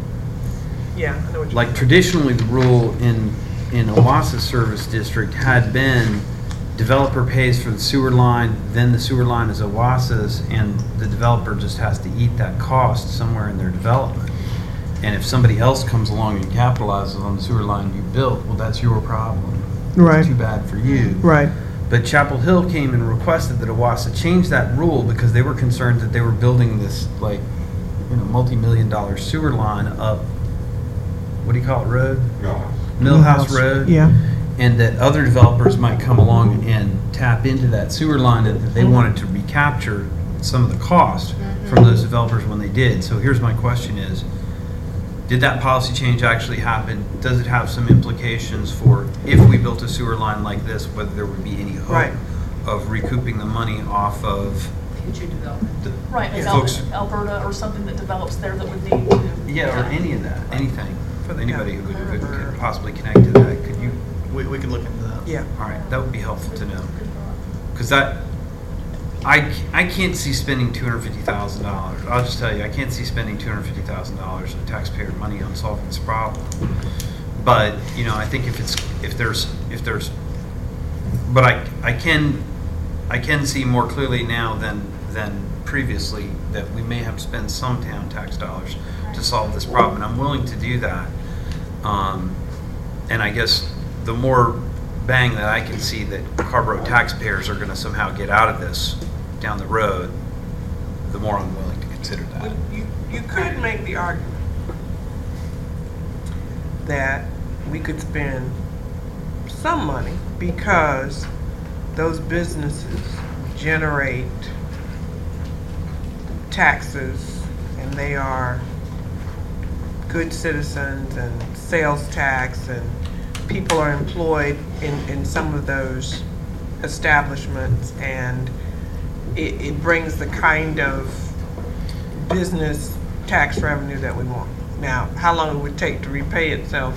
Yeah, I know what you Like traditionally, the rule in, in OWASA service district had been developer pays for the sewer line, then the sewer line is OWASA's, and the developer just has to eat that cost somewhere in their development. And if somebody else comes along and capitalizes on the sewer line you built, well, that's your problem. Right. Too bad for you. Right. But Chapel Hill came and requested that OWASA change that rule because they were concerned that they were building this, like, you know, multi-million dollar sewer line up, what do you call it, road? Millhouse. Millhouse Millhouse, Road. yeah. And that other developers might come along and tap into that sewer line, and that they wanted to recapture some of the cost from those developers when they did. So here's my question is, did that policy change actually happen? Does it have some implications for if we built a sewer line like this, whether there would be any hope Right. of recouping the money off of Future development. the Right, like Yeah. Al- folks? Alberta or something that develops there that would need to. Yeah, or any of that, anything. For the Anybody who county. could, could possibly connect to that, could you? We, we could look into that. Yeah. All right, that would be helpful to know. Because that, I, c- I can't see spending two hundred fifty thousand dollars. I'll just tell you, I can't see spending two hundred fifty thousand dollars of taxpayer money on solving this problem. But, you know, I think if it's, if there's, if there's, but I, I can, I can see more clearly now than, than previously that we may have to spend some town tax dollars to solve this problem. And I'm willing to do that. Um, and I guess the more bang that I can see that Carborough taxpayers are going to somehow get out of this down the road, the more I'm willing to consider that. You, you could make the argument that we could spend some money because those businesses generate taxes and they are good citizens and sales tax and people are employed in, in some of those establishments and it, it brings the kind of business tax revenue that we want. Now, how long it would take to repay itself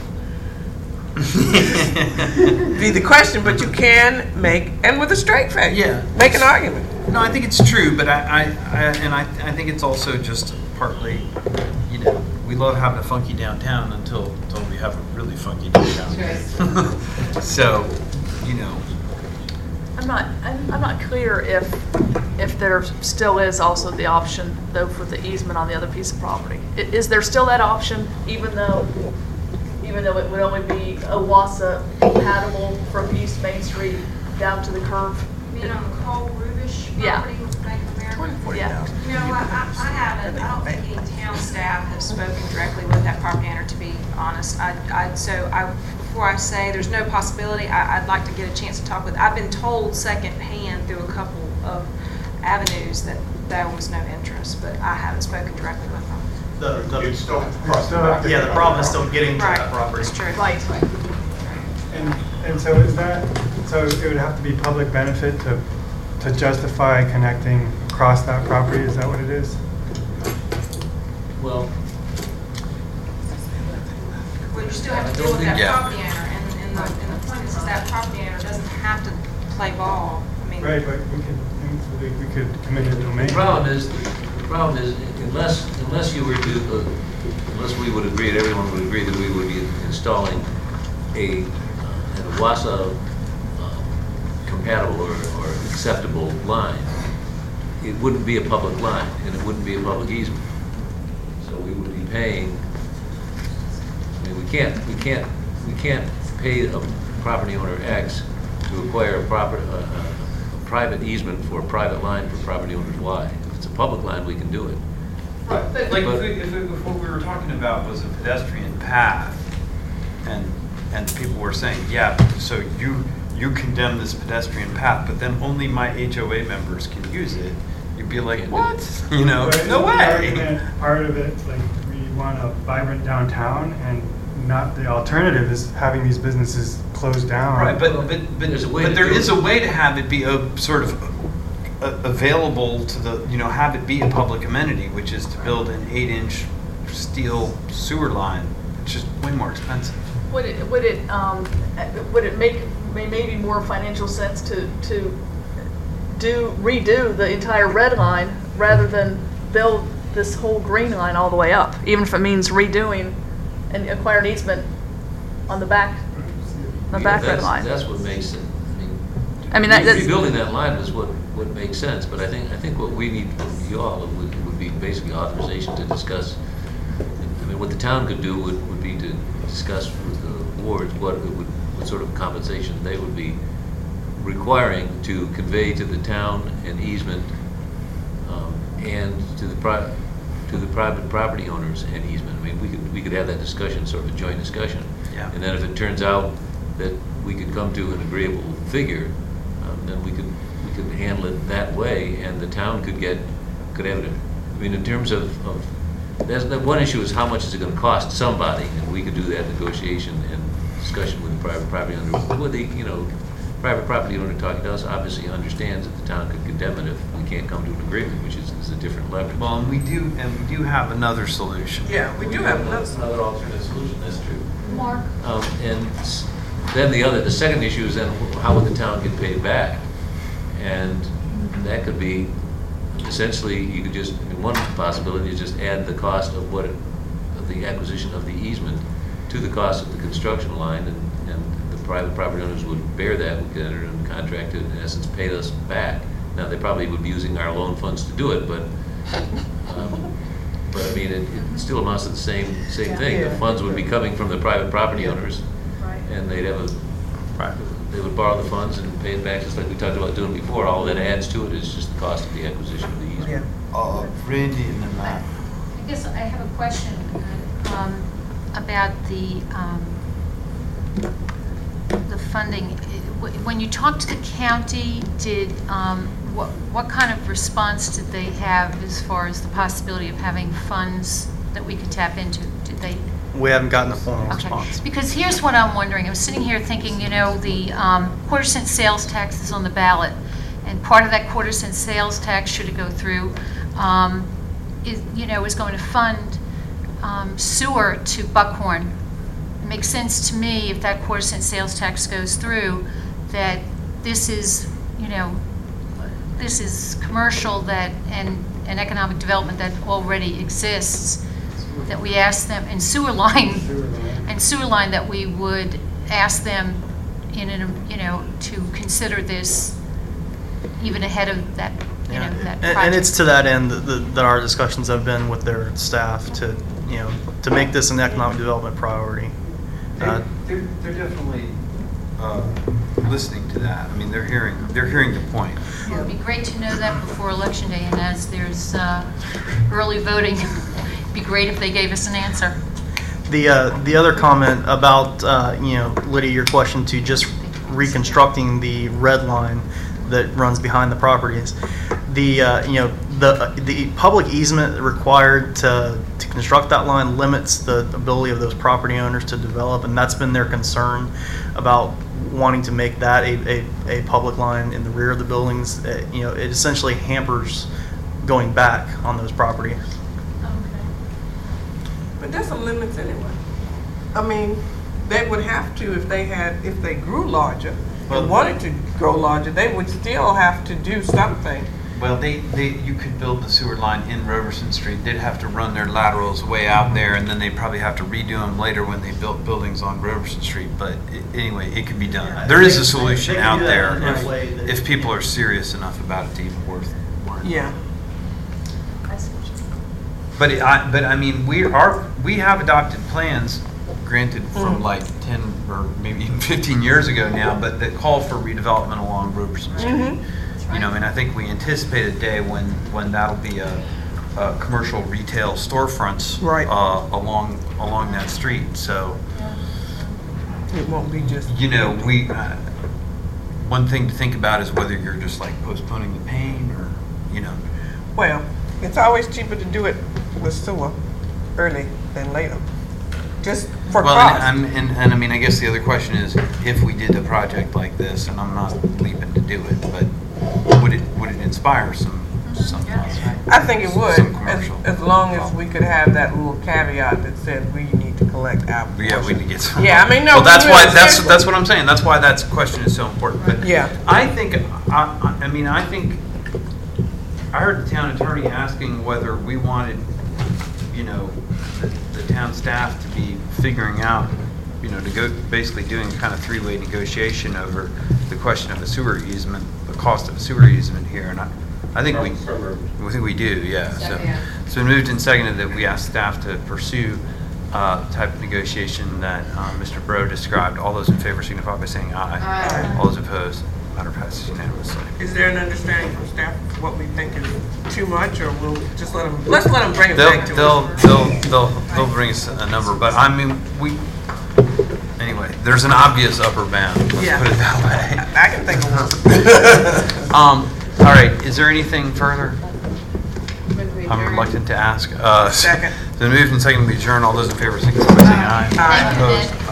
be the question, but you can make, and with a straight face, Yeah. make an argument. No, I think it's true, but I, I, I and I, I think it's also just partly, you know, we love having a funky downtown until, until we have a really funky downtown. So, you know, I'm not, I'm, I'm not clear if, if there still is also the option, though, for the easement on the other piece of property. I- Is there still that option, even though, even though it would only be OWASA compatible from East Main Street down to the curve? You mean on the Cole Rubish Yeah. property with Bank of America? Yeah. You know, I, I I haven't, I don't think any town staff has spoken directly with that property owner, to be honest. I, I, so I, before I say there's no possibility, I, I'd like to get a chance to talk with, I've been told secondhand through a couple of avenues that there was no interest, but I haven't spoken directly with them. The, the, You'd still cross the back. yeah, the problem is still getting to Right, that property. that's true. Right. And, and so is that, so it would have to be public benefit to, to justify connecting across that property, is that what it is? Well, Well, you still have to deal with that Yeah. property owner, and, and the, and the point is, is that property owner doesn't have to play ball. I mean, Right, but we could, we we could commit a domain. the problem is, the problem is unless, unless you were to, uh, unless we would agree, and everyone would agree that we would be installing a, uh, an OWASA uh, compatible or, or acceptable line, it wouldn't be a public line and it wouldn't be a public easement. So we would be paying, I mean, we can't, we can't, we can't pay a property owner X to acquire a proper, a, a private easement for a private line for property owners Y. If it's a public line, we can do it. Right, but like if, we, if, we, if what we were talking about was a pedestrian path, and and people were saying, yeah, so you you condemn this pedestrian path, but then only my H O A members can use it. You'd be like, what? You know, But no the way. argument, part of it, like, we want a vibrant downtown, and not, the alternative is having these businesses closed down. Right, but but but, There's a way but to there do is it. a way to have it be a sort of uh, available to the, you know, have it be a public amenity, which is to build an eight-inch steel sewer line, which is way more expensive. Would it, would it, um, would it make, may- maybe more financial sense to, to do, redo the entire red line rather than build this whole green line all the way up, even if it means redoing and acquire an easement on the back, the Yeah, back red that's- line? That's what makes it, I mean, I mean, that- re- that's- rebuilding that line is what, what makes sense, but I think, I think what we need from you all would, would be basically authorization to discuss. I mean, what the town could do would, would be to discuss with the wards what it would, what sort of compensation they would be requiring to convey to the town an easement, um, and to the pri, to the private property owners an easement. I mean, we could, we could have that discussion, sort of a joint discussion. Yeah. And then if it turns out that we could come to an agreeable figure, um, then we could, we could handle it that way, and the town could get, could have it. I mean, in terms of, of, that's, the one issue is how much is it gonna cost somebody, and we could do that negotiation and discussion with the private property owner. With the, you know, private property owner talking to us obviously understands that the town could condemn it if we can't come to an agreement, which is, is a different leverage. Well, and we do, and we do have another solution. Yeah, we do have another. Another alternate solution, that's true. Mark? Um, and s- then the other, the second issue is then how would the town get paid back? And that could be, essentially, you could just, I mean, one possibility is just add the cost of what, it- of the acquisition of the easement to the cost of the construction line, and, and the private property owners would bear that, we could enter into a contract to, in essence, pay us back. Now, they probably would be using our loan funds to do it, but, um, but I mean, it, it still amounts to the same, same thing. The funds would be coming from the private property owners, and they'd have a, Right. they would borrow the funds and pay it back, just like we talked about doing before. All that adds to it is just the cost of the acquisition of the easement. Uh, Randy and then Matt. I guess I have a question um, about the, um, the funding. When you talked to the county, did, um, what, what kind of response did they have as far as the possibility of having funds that we could tap into? Did they? We haven't gotten a formal Okay. response. Because here's what I'm wondering. I'm sitting here thinking, you know, the um, quarter cent sales tax is on the ballot, and part of that quarter cent sales tax, should it go through, um, is, you know, is going to fund um, sewer to Buckhorn. It makes sense to me, if that quarter cent sales tax goes through, that this is, you know, this is commercial that, and, and economic development that already exists, that we ask them, and sewer line, and sewer line that we would ask them in, an, you know, to consider this even ahead of that, you know, that And, project. and it's to that end that, that that our discussions have been with their staff to, you know, to make this an economic development priority. Uh, They're, they're definitely uh, listening to that. I mean, they're hearing, they're hearing the point. It would be great to know that before Election Day, and as there's uh, early voting, it'd be great if they gave us an answer. The, uh, the other comment about, uh, you know, Lydia, your question to just reconstructing the red line that runs behind the properties. The, uh, you know, the, the public easement required to, to construct that line limits the ability of those property owners to develop, and that's been their concern about wanting to make that a, a, a public line in the rear of the buildings. Uh, you know, it essentially hampers going back on those properties. But that's a limit anyway. I mean, they would have to, if they had, if they grew larger and wanted to grow larger, they would still have to do something. Well, they, they, you could build the sewer line in Roberson Street. They'd have to run their laterals way out there, and then they'd probably have to redo them later when they built buildings on Roberson Street. But i anyway, it could be done. Yeah, There is a they- solution they can out do that there in a if, way that- if people are serious enough about it to even worth. worth. Yeah. But it, I, but I mean, we are, we have adopted plans, granted from Mm. like ten or maybe even fifteen years ago now, but that called for redevelopment along Roberson Street. Mhm. You know, and I think we anticipate a day when, when that'll be a, a commercial retail storefronts Right. uh, along, along that street, so. It won't be just. You know, we, uh, one thing to think about is whether you're just like postponing the pain or, you know. Well, it's always cheaper to do it with sewer early than later, just for Well, cost. and, and, and, and I mean, I guess the other question is, if we did a project like this, and I'm not leaping to do it, but would it, would it inspire some, some, I think it would, some as, commercial? as long as we could have that little caveat that said we need to collect our portion. Yeah, we need to get some. Yeah, I mean, no. Well, that's we why, really that's, should. that's what I'm saying, that's why that question is so important, but. Yeah. I think, I, I I mean, I think, I heard the town attorney asking whether we wanted, you know, the, the town staff to be figuring out, you know, to go, basically doing a kind of three-way negotiation over the question of a sewer easement, the cost of a sewer easement here, and I, I think we, I think we do, yeah. So, so it moved and seconded that we ask staff to pursue uh, the type of negotiation that uh, Mister Bro described. All those in favor signify by saying aye. Aye. All those opposed, matter passes unanimously. Is there an understanding from staff of what we think is too much, or we'll just let them, let's let them bring it They'll, back to they'll, us? they'll, they'll, they'll bring us a number, but I mean, we, anyway, there's an obvious upper bound, let's Yeah. put it that way. I can think of one. Um, all right, is there anything further? I'm reluctant to ask. Uh, Second. Then moved and seconded we adjourn. All those in favor, signify by saying aye. Aye. Opposed?